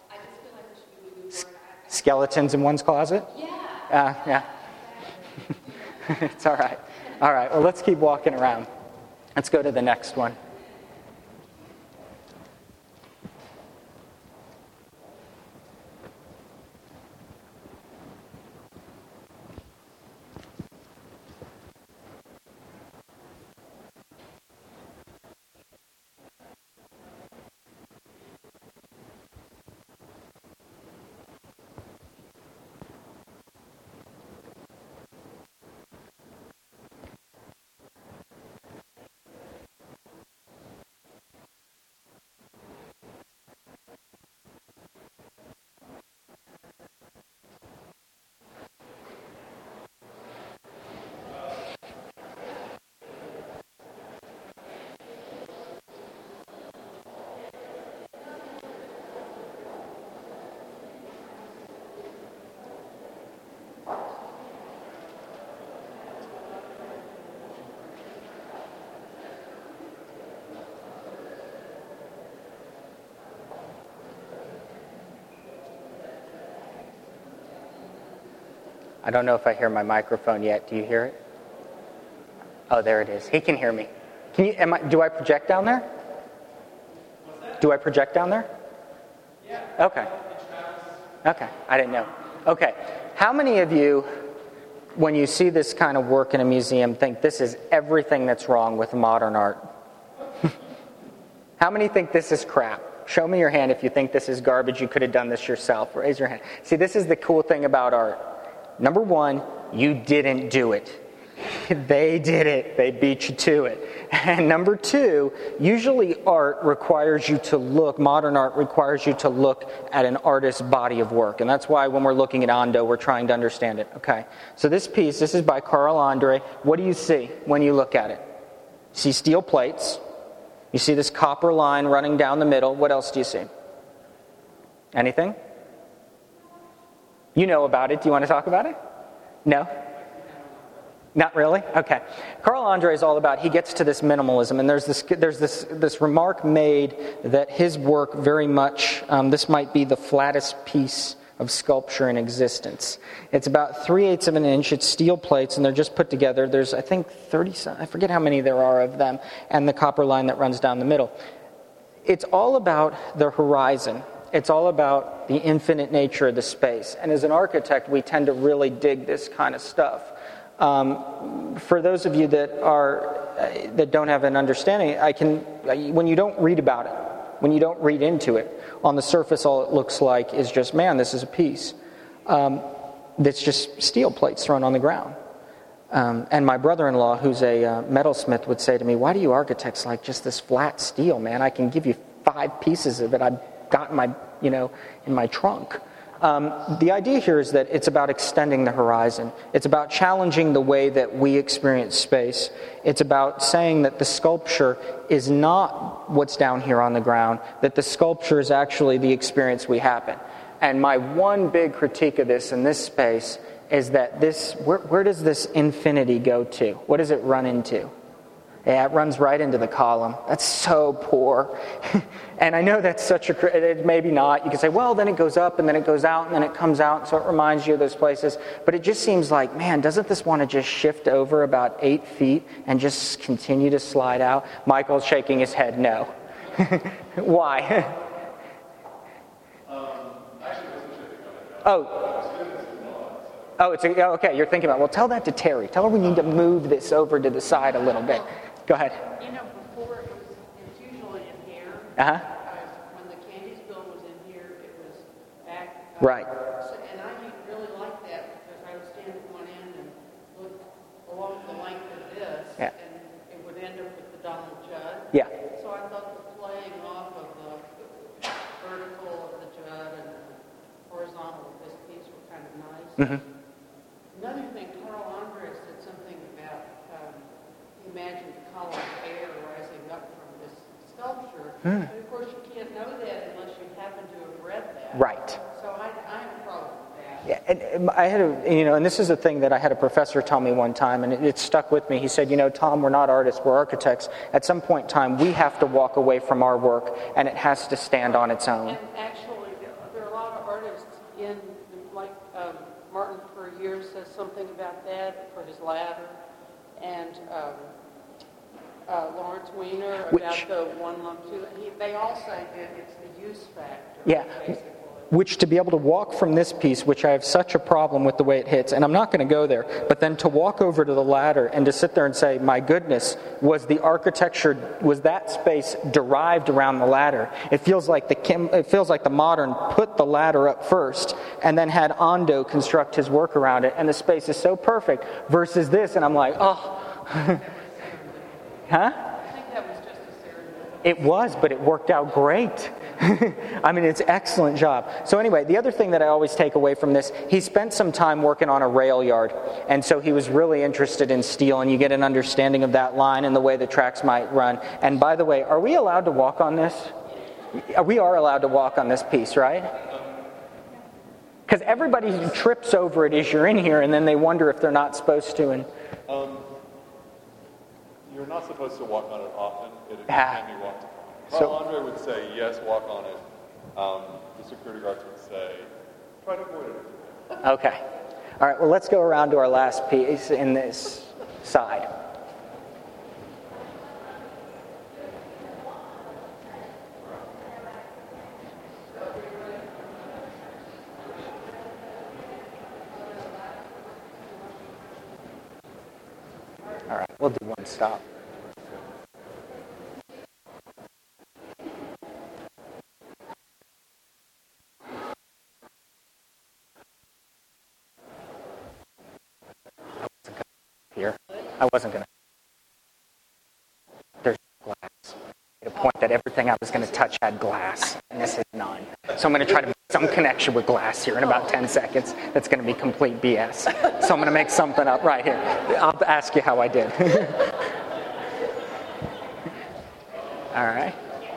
Skeletons in one's closet? Yeah. Uh, yeah. It's all right. All right, well, let's keep walking around. Let's go to the next one. I don't know if I hear my microphone yet. Do you hear it? Oh, there it is. He can hear me. Can you? Am I? Do I project down there? Do I project down there? Yeah. Okay. Okay. I didn't know. Okay. How many of you, when you see this kind of work in a museum, think this is everything that's wrong with modern art? How many think this is crap? Show me your hand if you think this is garbage. You could have done this yourself. Raise your hand. See, this is the cool thing about art. Number one, you didn't do it. They did it. They beat you to it. And number two, usually art requires you to look, modern art requires you to look at an artist's body of work. And that's why when we're looking at Ando, we're trying to understand it. Okay. So this piece, this is by Carl Andre. What do you see when you look at it? You see steel plates. You see this copper line running down the middle. What else do you see? Anything? You know about it. Do you want to talk about it? No? Not really? Okay. Carl Andre is all about, he gets to this minimalism, and there's this there's this this remark made that his work very much, um, this might be the flattest piece of sculpture in existence. It's about three-eighths of an inch, it's steel plates, and they're just put together. There's, I think, thirty, I forget how many there are of them, and the copper line that runs down the middle. It's all about the horizon. It's all about the infinite nature of the space. And as an architect, we tend to really dig this kind of stuff. Um, for those of you that are uh, that don't have an understanding, I can when you don't read about it, when you don't read into it, on the surface, all it looks like is just, man, this is a piece um, that's just steel plates thrown on the ground. Um, and my brother-in-law, who's a uh, metalsmith, would say to me, "Why do you architects like just this flat steel, man? I can give you five pieces of it. I've got in my, you know, in my trunk." Um, the idea here is that it's about extending the horizon. It's about challenging the way that we experience space. It's about saying that the sculpture is not what's down here on the ground, that the sculpture is actually the experience we happen. And my one big critique of this in this space is that this, where, where does this infinity go to? What does it run into? Yeah, it runs right into the column. That's so poor. And I know that's such a, maybe not. You can say, well, then it goes up and then it goes out and then it comes out. So it reminds you of those places. But it just seems like, man, doesn't this want to just shift over about eight feet and just continue to slide out? Michael's shaking his head, no. Why? um, actually, oh. Oh, it's a, okay, you're thinking about, well, tell that to Terry. Tell her we need to move this over to the side a little bit. Go ahead. You know, before it was, it was usually in here. Uh-huh. Uh, when the Candiesville was in here, it was back. Uh, right. So, and I really liked that because I would stand at one end and look along the length of this, yeah. and it would end up with the Donald Judd. Yeah. So I thought the playing off of the vertical of the Judd and the horizontal of this piece were kind of nice. Mm-hmm. Another thing, Carl Andre said something about um, he imagined the column of air rising up from this sculpture. Hmm. But of course, you can't know that unless you happen to have read that. Right. So I, I have a problem with that. Yeah, and I had a, you know, and this is a thing that I had a professor tell me one time, and it, it stuck with me. He said, you know, Tom, we're not artists, we're architects. At some point in time, we have to walk away from our work, and it has to stand on its own. And actually, there are a lot of artists in, like um, Martin for years says something about that for his ladder, and um, uh, Lawrence Weiner about Which, the one lump two. He, they all say that it's the use factor. Yeah. Basically. Which, to be able to walk from this piece, which I have such a problem with the way it hits, and I'm not going to go there, but then to walk over to the ladder and to sit there and say, my goodness, was the architecture, was that space derived around the ladder? It feels like the it feels like the modern put the ladder up first and then had Ando construct his work around it, and the space is so perfect versus this, and I'm like, oh. Huh? I think that was just a serendipity. It was, but it worked out great. I mean, it's an excellent job. So anyway, the other thing that I always take away from this, he spent some time working on a rail yard, and so he was really interested in steel, and you get an understanding of that line and the way the tracks might run. And by the way, are we allowed to walk on this? We are allowed to walk on this piece, right? Because everybody trips over it as you're in here, and then they wonder if they're not supposed to. And Um, you're not supposed to walk on it often. It Ah. can be walked upon. So- Carl Andre would say, yes, walk on it. Um, the security guards would say, try to avoid it. Okay. All right, well, let's go around to our last piece in this side. All right, we'll do one stop. Here. I wasn't going to. There's glass. I made a point that everything I was going to touch had glass, and this is none. So I'm going to try to make some connection with glass here in about ten seconds. That's going to be complete B S. So I'm going to make something up right here. I'll ask you how I did. All right.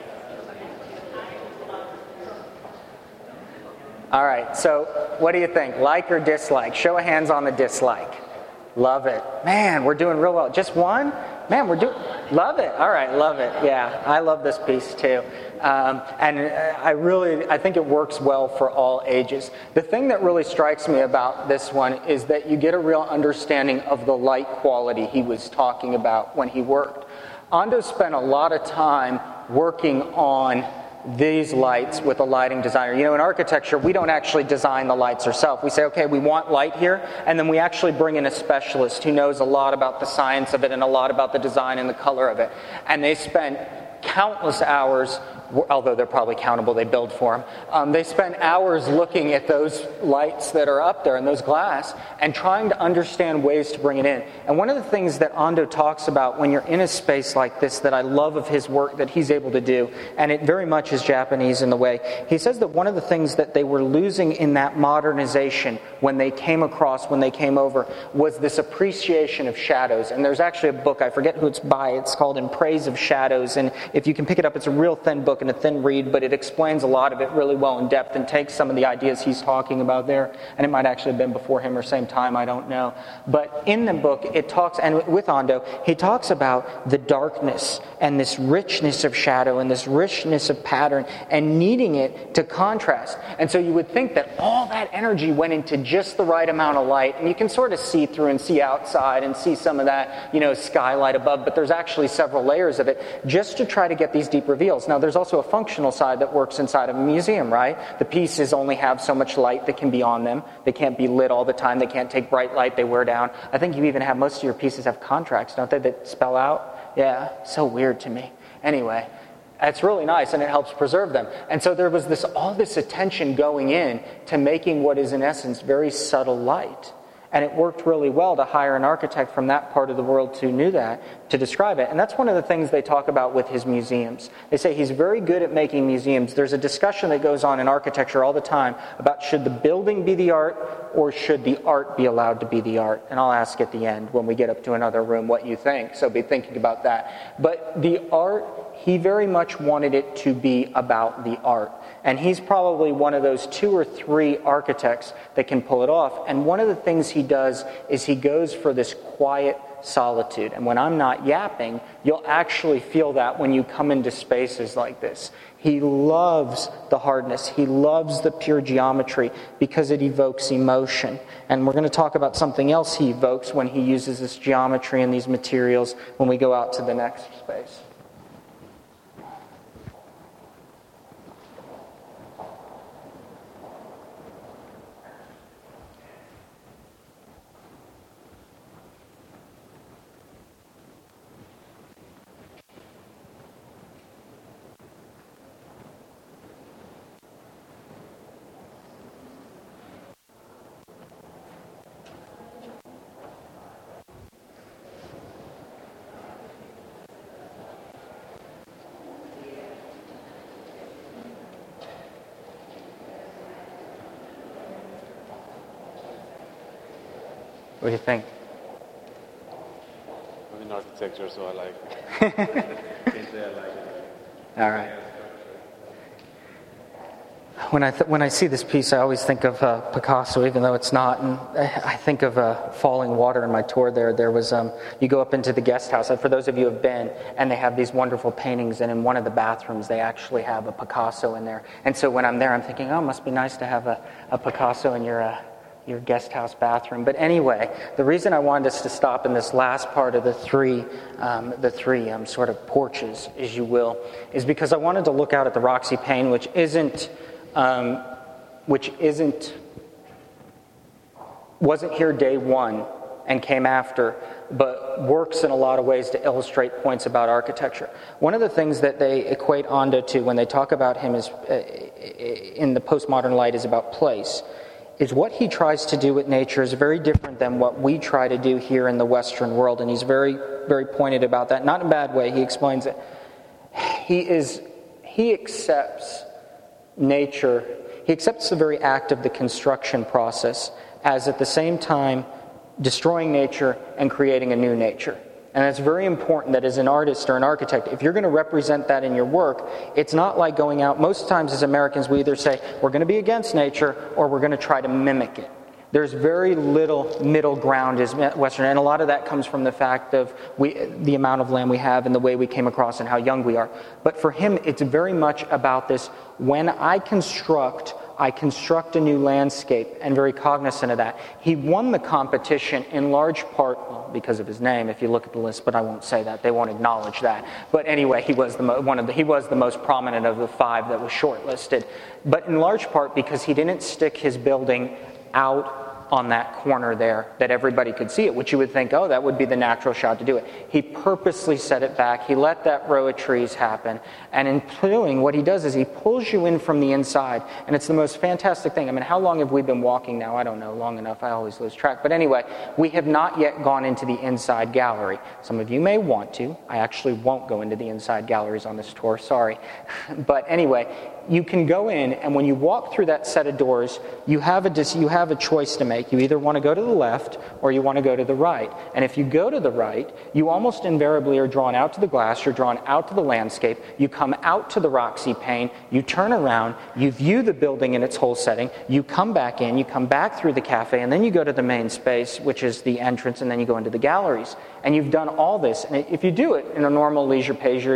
All right, so what do you think? Like or dislike? Show of hands on the dislike. Love it. Man, we're doing real well. Just one? Man, we're doing... Love it. All right, love it. Yeah, I love this piece too. Um, and I really, I think it works well for all ages. The thing that really strikes me about this one is that you get a real understanding of the light quality he was talking about when he worked. Ando spent a lot of time working on these lights with a lighting designer. You know, in architecture, we don't actually design the lights ourselves. We say, okay, we want light here, and then we actually bring in a specialist who knows a lot about the science of it and a lot about the design and the color of it. And they spend countless hours, although they're probably countable, they build for them, um, they spend hours looking at those lights that are up there and those glass and trying to understand ways to bring it in. And one of the things that Ando talks about when you're in a space like this that I love of his work that he's able to do, and it very much is Japanese in the way, he says that one of the things that they were losing in that modernization when they came across, when they came over, was this appreciation of shadows. And there's actually a book, I forget who it's by, it's called In Praise of Shadows, and if you can pick it up, it's a real thin book and a thin read, but it explains a lot of it really well in depth and takes some of the ideas he's talking about there, and it might actually have been before him or same time, I don't know. But in the book, it talks, and with Ando, he talks about the darkness and this richness of shadow and this richness of pattern and needing it to contrast. And so you would think that all that energy went into just the right amount of light, and you can sort of see through and see outside and see some of that, you know, skylight above, but there's actually several layers of it just to try to get these deep reveals. Now, there's also a functional side that works inside of a museum, right? The pieces only have so much light that can be on them. They can't be lit all the time. They can't take bright light. They wear down. I think you even have, most of your pieces have contracts, don't they, that spell out? Yeah, so weird to me. Anyway, it's really nice, and it helps preserve them. And so there was this all this attention going in to making what is, in essence, very subtle light. And it worked really well to hire an architect from that part of the world who knew that, to describe it. And that's one of the things they talk about with his museums. They say he's very good at making museums. There's a discussion that goes on in architecture all the time about should the building be the art or should the art be allowed to be the art? And I'll ask at the end when we get up to another room what you think. So be thinking about that. But the art, he very much wanted it to be about the art. And he's probably one of those two or three architects that can pull it off. And one of the things he does is he goes for this quiet solitude. And when I'm not yapping, you'll actually feel that when you come into spaces like this. He loves the hardness. He loves the pure geometry because it evokes emotion. And we're going to talk about something else he evokes when he uses this geometry and these materials when we go out to the next space. What do you think? I'm in architecture, so I like it. Can't say I like it. All right. When I th- when I see this piece, I always think of uh, Picasso, even though it's not. And I think of uh, Falling Water in my tour there. There was um, you go up into the guest house. For those of you who have been, and they have these wonderful paintings. And in one of the bathrooms, they actually have a Picasso in there. And so when I'm there, I'm thinking, oh, it must be nice to have a, a Picasso in your uh, your guest house bathroom. But anyway, the reason I wanted us to stop in this last part of the three, um, the three um, sort of porches, as you will, is because I wanted to look out at the Roxy Payne, which isn't, um, which isn't, wasn't here day one and came after, but works in a lot of ways to illustrate points about architecture. One of the things that they equate Anda to when they talk about him is, uh, in the postmodern light, is about place. Is what he tries to do with nature is very different than what we try to do here in the Western world, and he's very, very pointed about that. Not in a bad way. He explains it. He is, he accepts nature. He accepts the very act of the construction process as at the same time destroying nature and creating a new nature. And it's very important that as an artist or an architect, if you're going to represent that in your work, it's not like going out. Most times as Americans, we either say, we're going to be against nature, or we're going to try to mimic it. There's very little middle ground as Western, and a lot of that comes from the fact of we, the amount of land we have and the way we came across and how young we are. But for him, it's very much about this, when I construct, I construct a new landscape, and very cognizant of that. He won the competition in large part, well, because of his name, if you look at the list, but I won't say that. They won't acknowledge that. But anyway, he was the mo- one of the, he was the most prominent of the five that was shortlisted. But in large part because he didn't stick his building out on that corner there that everybody could see it, which you would think, oh, that would be the natural shot to do it. He purposely set it back. He let that row of trees happen. And in doing, what he does is he pulls you in from the inside. And it's the most fantastic thing. I mean, how long have we been walking now? I don't know, long enough. I always lose track. But anyway, we have not yet gone into the inside gallery. Some of you may want to. I actually won't go into the inside galleries on this tour, sorry. But anyway, you can go in, and when you walk through that set of doors, you have a dis- you have a choice to make. You either want to go to the left or you want to go to the right. And if you go to the right, you almost invariably are drawn out to the glass, you're drawn out to the landscape, you come out to the Roxy Payne, you turn around, you view the building in its whole setting, you come back in, you come back through the cafe, and then you go to the main space, which is the entrance, and then you go into the galleries. And you've done all this. And if you do it in a normal leisure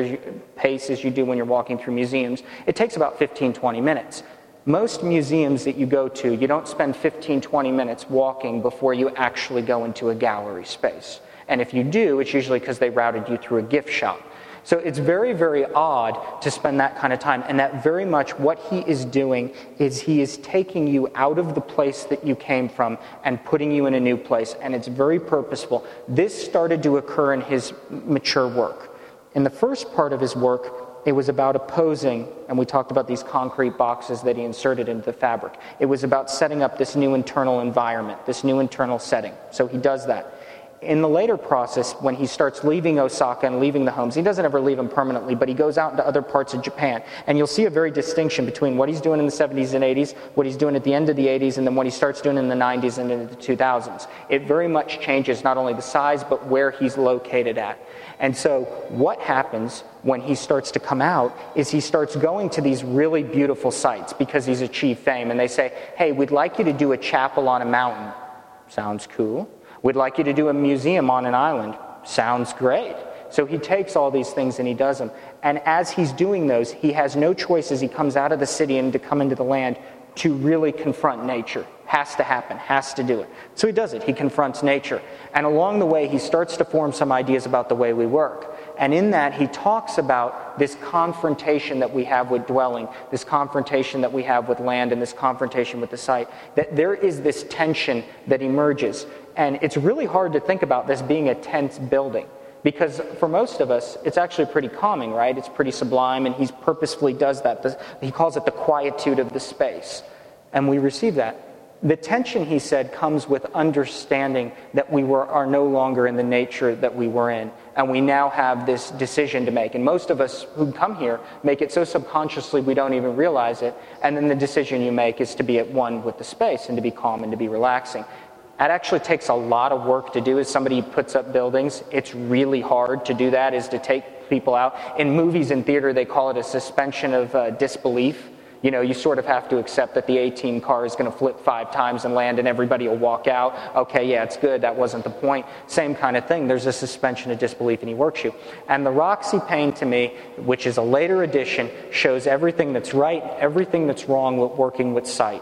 pace as you do when you're walking through museums, it takes about fifteen, twenty minutes. Most museums that you go to, you don't spend fifteen, twenty minutes walking before you actually go into a gallery space. And if you do, it's usually because they routed you through a gift shop. So it's very, very odd to spend that kind of time. And that very much what he is doing is he is taking you out of the place that you came from and putting you in a new place. And it's very purposeful. This started to occur in his mature work. In the first part of his work, it was about opposing, and we talked about these concrete boxes that he inserted into the fabric. It was about setting up this new internal environment, this new internal setting. So he does that. In the later process, when he starts leaving Osaka and leaving the homes, he doesn't ever leave them permanently, but he goes out into other parts of Japan. And you'll see a very distinction between what he's doing in the seventies and eighties, what he's doing at the end of the eighties, and then what he starts doing in the nineties and into the two thousands. It very much changes not only the size, but where he's located at. And so what happens when he starts to come out is he starts going to these really beautiful sites because he's achieved fame. And they say, hey, we'd like you to do a chapel on a mountain. Sounds cool. We'd like you to do a museum on an island. Sounds great. So he takes all these things and he does them. And as he's doing those, he has no choice as he comes out of the city and to come into the land to really confront nature. Has to happen, has to do it. So he does it. He confronts nature. And along the way, he starts to form some ideas about the way we work. And in that, he talks about this confrontation that we have with dwelling, this confrontation that we have with land, and this confrontation with the site, that there is this tension that emerges. And it's really hard to think about this being a tense building, because for most of us, it's actually pretty calming, right? It's pretty sublime, and he purposefully does that. He calls it the quietude of the space. And we receive that. The tension, he said, comes with understanding that we were are no longer in the nature that we were in, and we now have this decision to make. And most of us who come here make it so subconsciously we don't even realize it, and then the decision you make is to be at one with the space and to be calm and to be relaxing. That actually takes a lot of work to do. As somebody who puts up buildings, it's really hard to do that, is to take people out. In movies and theater, they call it a suspension of uh, disbelief. You know, you sort of have to accept that the A-team car is going to flip five times and land and everybody will walk out. Okay, yeah, it's good. That wasn't the point. Same kind of thing. There's a suspension of disbelief and he works you. And the Roxy Payne, to me, which is a later edition, shows everything that's right, everything that's wrong with working with sight.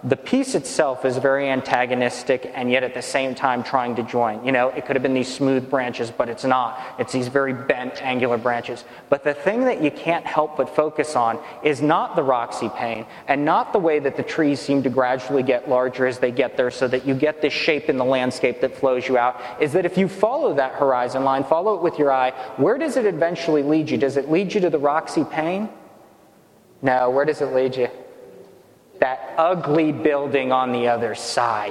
the piece itself is very antagonistic and yet at the same time trying to join. You know, it could have been these smooth branches, but it's not. It's these very bent, angular branches. But the thing that you can't help but focus on is not the Roxy pane and not the way that the trees seem to gradually get larger as they get there so that you get this shape in the landscape that flows you out, is that if you follow that horizon line, follow it with your eye, where does it eventually lead you? Does it lead you to the Roxy pane? No, where does it lead you? That ugly building on the other side.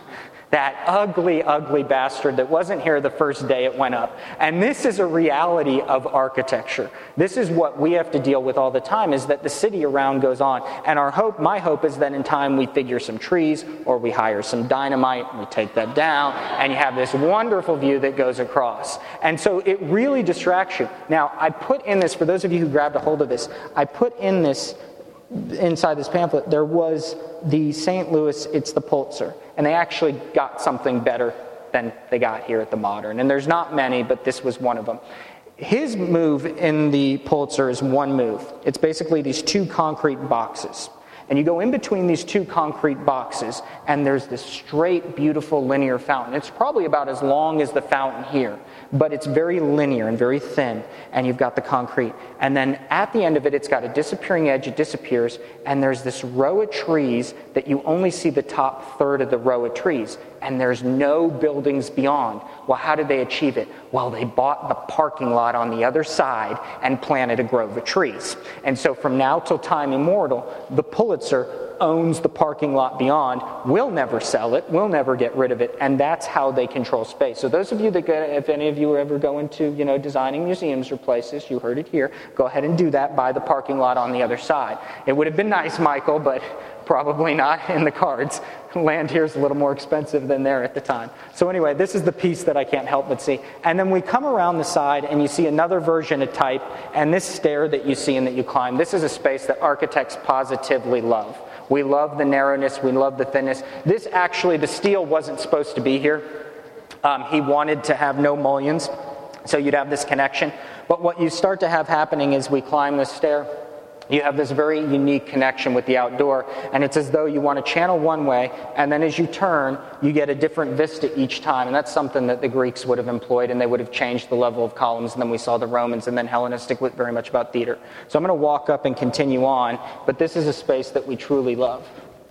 That ugly, ugly bastard that wasn't here the first day it went up. And this is a reality of architecture. This is what we have to deal with all the time, is that the city around goes on. And our hope, my hope, is that in time we figure some trees, or we hire some dynamite, and we take that down, and you have this wonderful view that goes across. And so it really distracts you. Now, I put in this, for those of you who grabbed a hold of this, I put in this inside this pamphlet, there was the Saint Louis, it's the Pulitzer. And they actually got something better than they got here at the Modern. And there's not many, but this was one of them. His move in the Pulitzer is one move. It's basically these two concrete boxes. And you go in between these two concrete boxes, and there's this straight, beautiful, linear fountain. It's probably about as long as the fountain here, but it's very linear and very thin, and you've got the concrete. And then at the end of it, it's got a disappearing edge, it disappears, and there's this row of trees that you only see the top third of the row of trees, and there's no buildings beyond. Well, how did they achieve it? Well, they bought the parking lot on the other side and planted a grove of trees. And so from now till time immortal, the Pulitzer owns the parking lot beyond. We'll never sell it. We'll never get rid of it. And that's how they control space. So those of you that, go, if any of you ever go into, you know, designing museums or places, you heard it here, go ahead and do that. Buy the parking lot on the other side. It would have been nice, Michael, but probably not in the cards. Land here is a little more expensive than there at the time. So anyway, this is the piece that I can't help but see. And then we come around the side and you see another version of type, and this stair that you see and that you climb, this is a space that architects positively love. We love the narrowness, we love the thinness. This actually, the steel wasn't supposed to be here. Um, he wanted to have no mullions, so you'd have this connection. But what you start to have happening is we climb this stair, you have this very unique connection with the outdoor, and it's as though you want to channel one way, and then as you turn, you get a different vista each time, and that's something that the Greeks would have employed, and they would have changed the level of columns, and then we saw the Romans, and then Hellenistic was very much about theater. So I'm going to walk up and continue on, but this is a space that we truly love.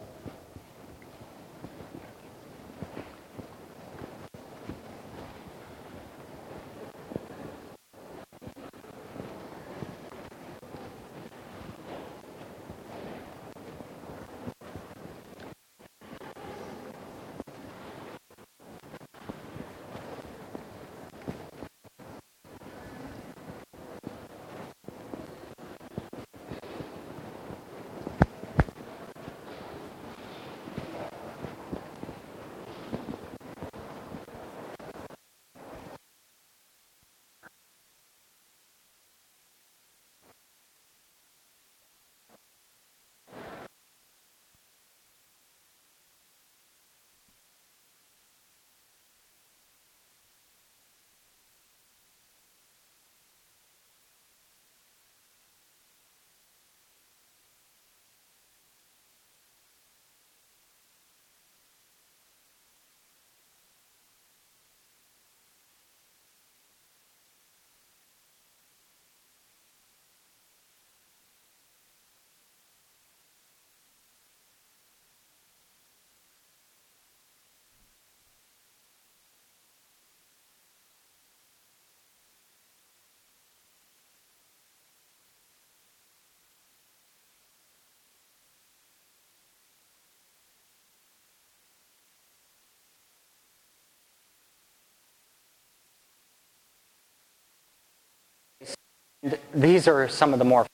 These are some of the more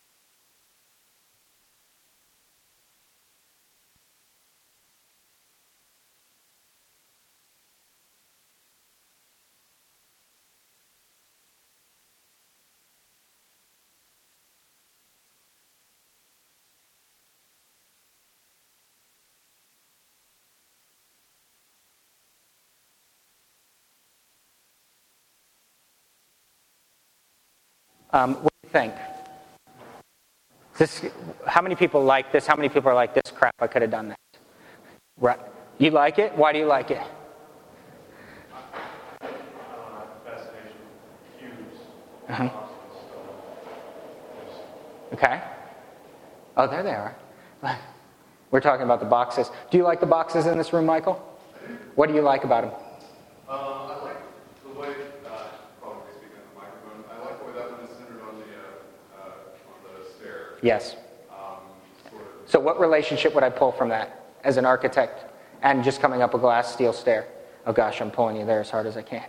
Um, what do you think? This, how many people like this? How many people are like, this crap, I could have done that? Right. You like it? Why do you like it? Fascination with cubes. Uh-huh. Okay. Oh, there they are. We're talking about the boxes. Do you like the boxes in this room, Michael? What do you like about them? Uh, I like the way, uh, probably speaking on the microphone, I like the way that one is centered on the, uh, uh, on the stair. Yes. Um, sort of. So what relationship would I pull from that as an architect and just coming up a glass steel stair? Oh gosh, I'm pulling you there as hard as I can.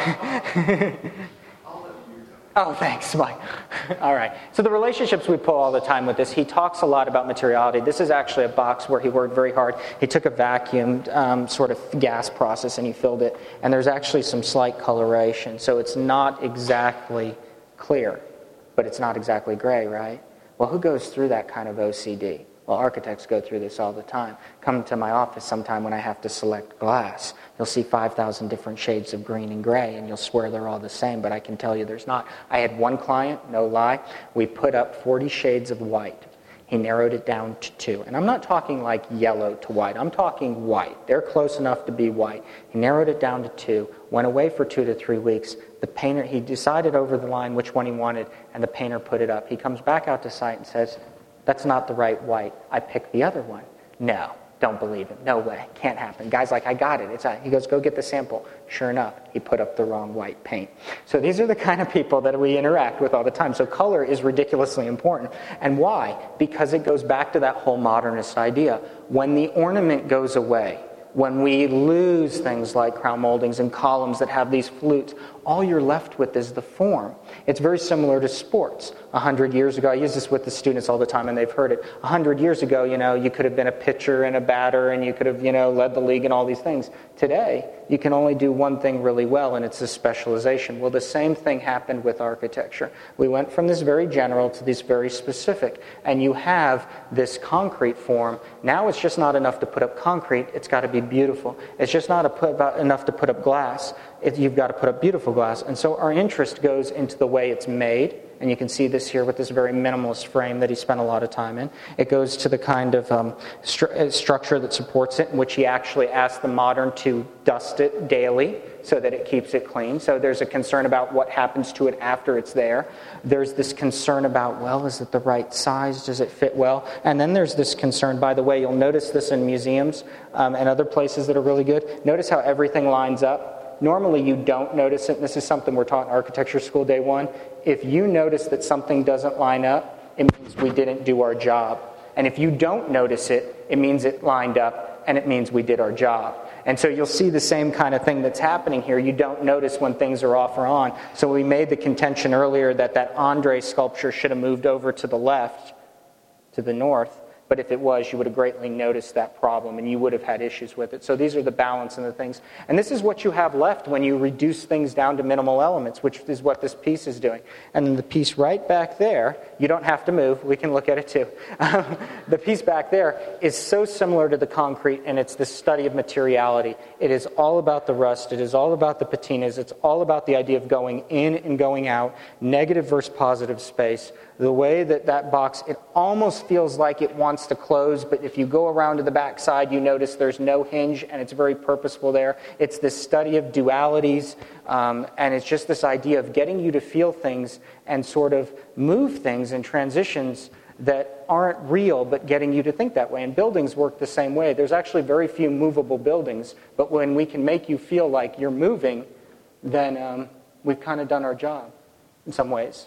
Oh, thanks, Mike. All right. So the relationships we pull all the time with this, he talks a lot about materiality. This is actually a box where he worked very hard. He took a vacuum um, sort of gas process and he filled it. And there's actually some slight coloration. So it's not exactly clear, but it's not exactly gray, right? Well, who goes through that kind of O C D? Well, architects go through this all the time. Come to my office sometime when I have to select glass. You'll see five thousand different shades of green and gray, and you'll swear they're all the same, but I can tell you there's not. I had one client, no lie, we put up forty shades of white. He narrowed it down to two. And I'm not talking like yellow to white. I'm talking white. They're close enough to be white. He narrowed it down to two, went away for two to three weeks. The painter, he decided over the line which one he wanted, and the painter put it up. He comes back out to site and says, "That's not the right white. I picked the other one." No, don't believe it. No way. Can't happen. Guy's like, "I got it." It's a, he goes, "Go get the sample." Sure enough, he put up the wrong white paint. So these are the kind of people that we interact with all the time. So color is ridiculously important. And why? Because it goes back to that whole modernist idea. When the ornament goes away, when we lose things like crown moldings and columns that have these flutes, all you're left with is the form. It's very similar to sports. A hundred years ago, I use this with the students all the time, and they've heard it. A hundred years ago, you know, you could have been a pitcher and a batter, and you could have, you know, led the league and all these things. Today, you can only do one thing really well, and it's a specialization. Well, the same thing happened with architecture. We went from this very general to this very specific, and you have this concrete form. Now it's just not enough to put up concrete. It's got to be beautiful. It's just not a put about enough to put up glass. It, you've got to put up beautiful glass. And so our interest goes into the way it's made. And you can see this here with this very minimalist frame that he spent a lot of time in. It goes to the kind of um, stru- structure that supports it, in which he actually asked the modern to dust it daily so that it keeps it clean. So there's a concern about what happens to it after it's there. There's this concern about, well, is it the right size? Does it fit well? And then there's this concern, by the way, you'll notice this in museums um, and other places that are really good. Notice how everything lines up. Normally you don't notice it, and this is something we're taught in architecture school day one. If you notice that something doesn't line up, it means we didn't do our job. And if you don't notice it, it means it lined up, and it means we did our job. And so you'll see the same kind of thing that's happening here. You don't notice when things are off or on. So we made the contention earlier that that Andre sculpture should have moved over to the left, to the north. But if it was, you would have greatly noticed that problem, and you would have had issues with it. So these are the balance and the things. And this is what you have left when you reduce things down to minimal elements, which is what this piece is doing. And then the piece right back there, you don't have to move. We can look at it too. Um, the piece back there is so similar to the concrete, and it's this study of materiality. It is all about the rust. It is all about the patinas. It's all about the idea of going in and going out, negative versus positive space. The way that that box, it almost feels like it wants to close, but if you go around to the back side, you notice there's no hinge, and it's very purposeful there. It's this study of dualities, um, and it's just this idea of getting you to feel things and sort of move things in transitions that aren't real, but getting you to think that way. And buildings work the same way. There's actually very few movable buildings, but when we can make you feel like you're moving, then um, we've kind of done our job in some ways.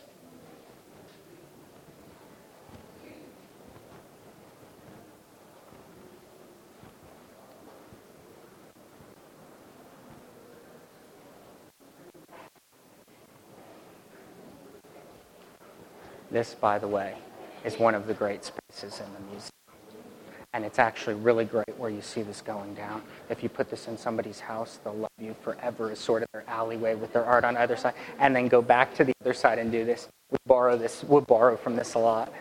This, by the way, is one of the great spaces in the museum. And it's actually really great where you see this going down. If you put this in somebody's house, they'll love you forever as sort of their alleyway with their art on either side. And then go back to the other side and do this. We borrow this. We'll borrow from this a lot.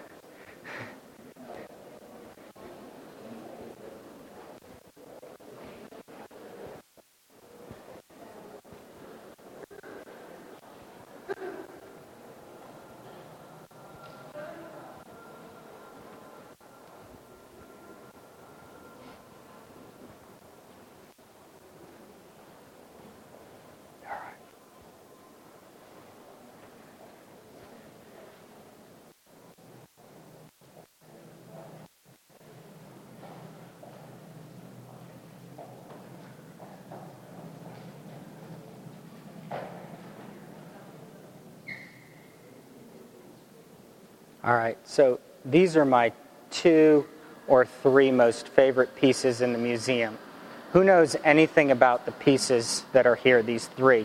All right, so these are my two or three most favorite pieces in the museum. Who knows anything about the pieces that are here, these three?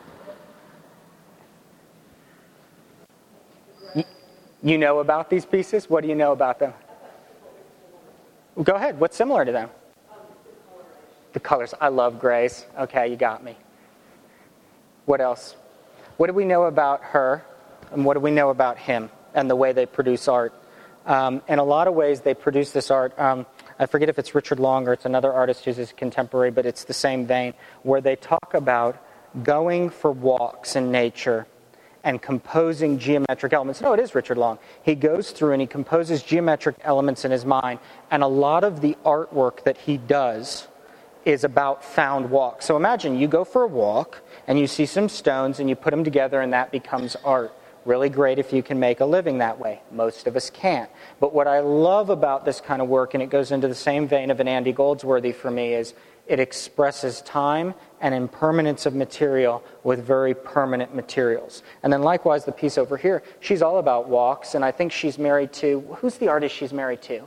You know about these pieces? What do you know about them? Go ahead. What's similar to them? The colors. I love grays. Okay, you got me. What else? What do we know about her? And what do we know about him and the way they produce art? Um, in a lot of ways, they produce this art. Um, I forget if it's Richard Long or it's another artist who's his contemporary, but it's the same vein, where they talk about going for walks in nature and composing geometric elements. No, it is Richard Long. He goes through and he composes geometric elements in his mind, and a lot of the artwork that he does is about found walks. So imagine you go for a walk, and you see some stones, and you put them together, and that becomes art. Really great if you can make a living that way. Most of us can't. But what I love about this kind of work, and it goes into the same vein of an Andy Goldsworthy for me, is it expresses time and impermanence of material with very permanent materials. And then likewise, the piece over here, she's all about walks, and I think she's married to, who's the artist she's married to?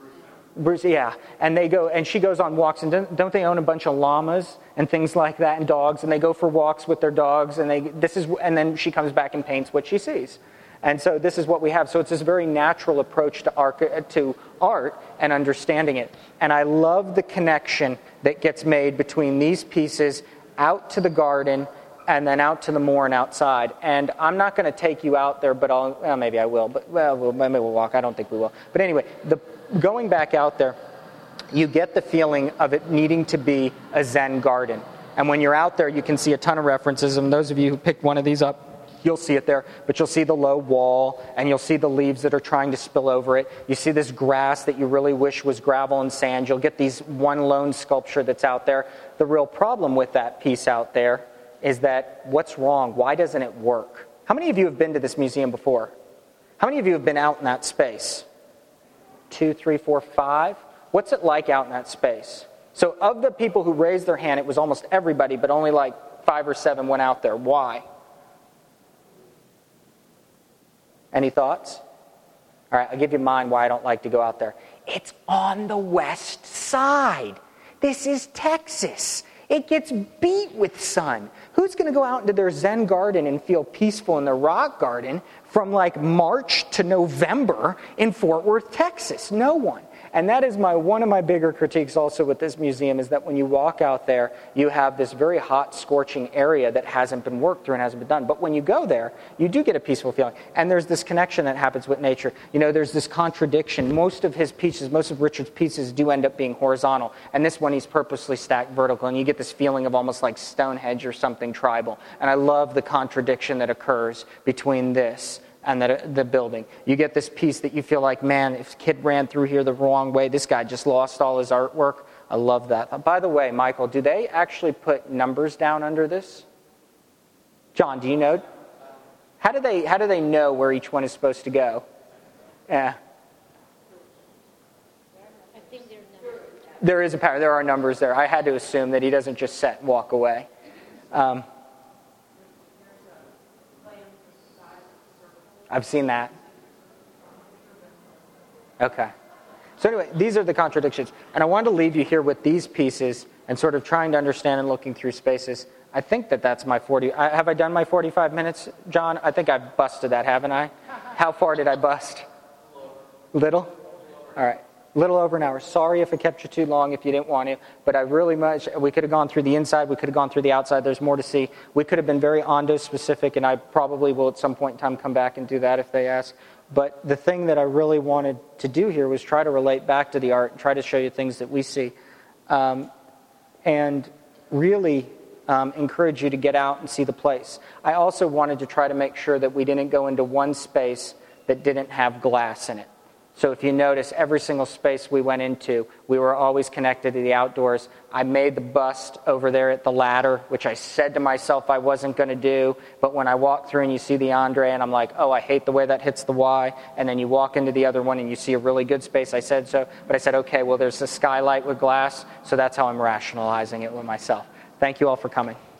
Bruce, yeah. And they go, and she goes on walks, and don't, don't they own a bunch of llamas and things like that, and dogs, and they go for walks with their dogs, and they this is, and then she comes back and paints what she sees. And so this is what we have. So it's this very natural approach to art, to art and understanding it. And I love the connection that gets made between these pieces out to the garden and then out to the moor and outside. And I'm not going to take you out there, but I'll, well, maybe I will. But well, we'll, maybe we'll walk. I don't think we will. But anyway, the going back out there, you get the feeling of it needing to be a Zen garden. And when you're out there, you can see a ton of references. And those of you who picked one of these up, you'll see it there, but you'll see the low wall, and you'll see the leaves that are trying to spill over it. You see this grass that you really wish was gravel and sand. You'll get these one lone sculpture that's out there. The real problem with that piece out there is that what's wrong? Why doesn't it work? How many of you have been to this museum before? How many of you have been out in that space? Two, three, four, five? What's it like out in that space? So of the people who raised their hand, it was almost everybody, but only like five or seven went out there. Why? Any thoughts? All right, I'll give you mine why I don't like to go out there. It's on the west side. This is Texas. It gets beat with sun. Who's going to go out into their Zen garden and feel peaceful in their rock garden from like March to November in Fort Worth, Texas? No one. And that is my one of my bigger critiques also with this museum, is that when you walk out there, you have this very hot, scorching area that hasn't been worked through and hasn't been done. But when you go there, you do get a peaceful feeling. And there's this connection that happens with nature. You know, there's this contradiction. Most of his pieces, most of Richard's pieces do end up being horizontal. And this one, he's purposely stacked vertical. And you get this feeling of almost like Stonehenge or something tribal. And I love the contradiction that occurs between this and the, the building. You get this piece that you feel like, man, if a kid ran through here the wrong way, this guy just lost all his artwork. I love that. By the way, Michael, do they actually put numbers down under this? John, do you know? How do they how do they know where each one is supposed to go? Yeah. I think there are numbers. There is a power. There are numbers there. I had to assume that he doesn't just set and walk away. Um, I've seen that. Okay. So anyway, these are the contradictions. And I wanted to leave you here with these pieces and sort of trying to understand and looking through spaces. I think that that's my forty. I, have I done my forty-five minutes, John? I think I've busted that, haven't I? How far did I bust? Little? All right. Little over an hour. Sorry if I kept you too long if you didn't want to, but I really much, we could have gone through the inside, we could have gone through the outside, there's more to see. We could have been very Ondo specific, and I probably will at some point in time come back and do that if they ask. But the thing that I really wanted to do here was try to relate back to the art and try to show you things that we see. Um, and really um, encourage you to get out and see the place. I also wanted to try to make sure that we didn't go into one space that didn't have glass in it. So if you notice, every single space we went into, we were always connected to the outdoors. I made the bust over there at the ladder, which I said to myself I wasn't going to do. But when I walk through and you see the Andre, and I'm like, oh, I hate the way that hits the Y. And then you walk into the other one and you see a really good space. I said so. But I said, okay, well, there's a skylight with glass. So that's how I'm rationalizing it with myself. Thank you all for coming.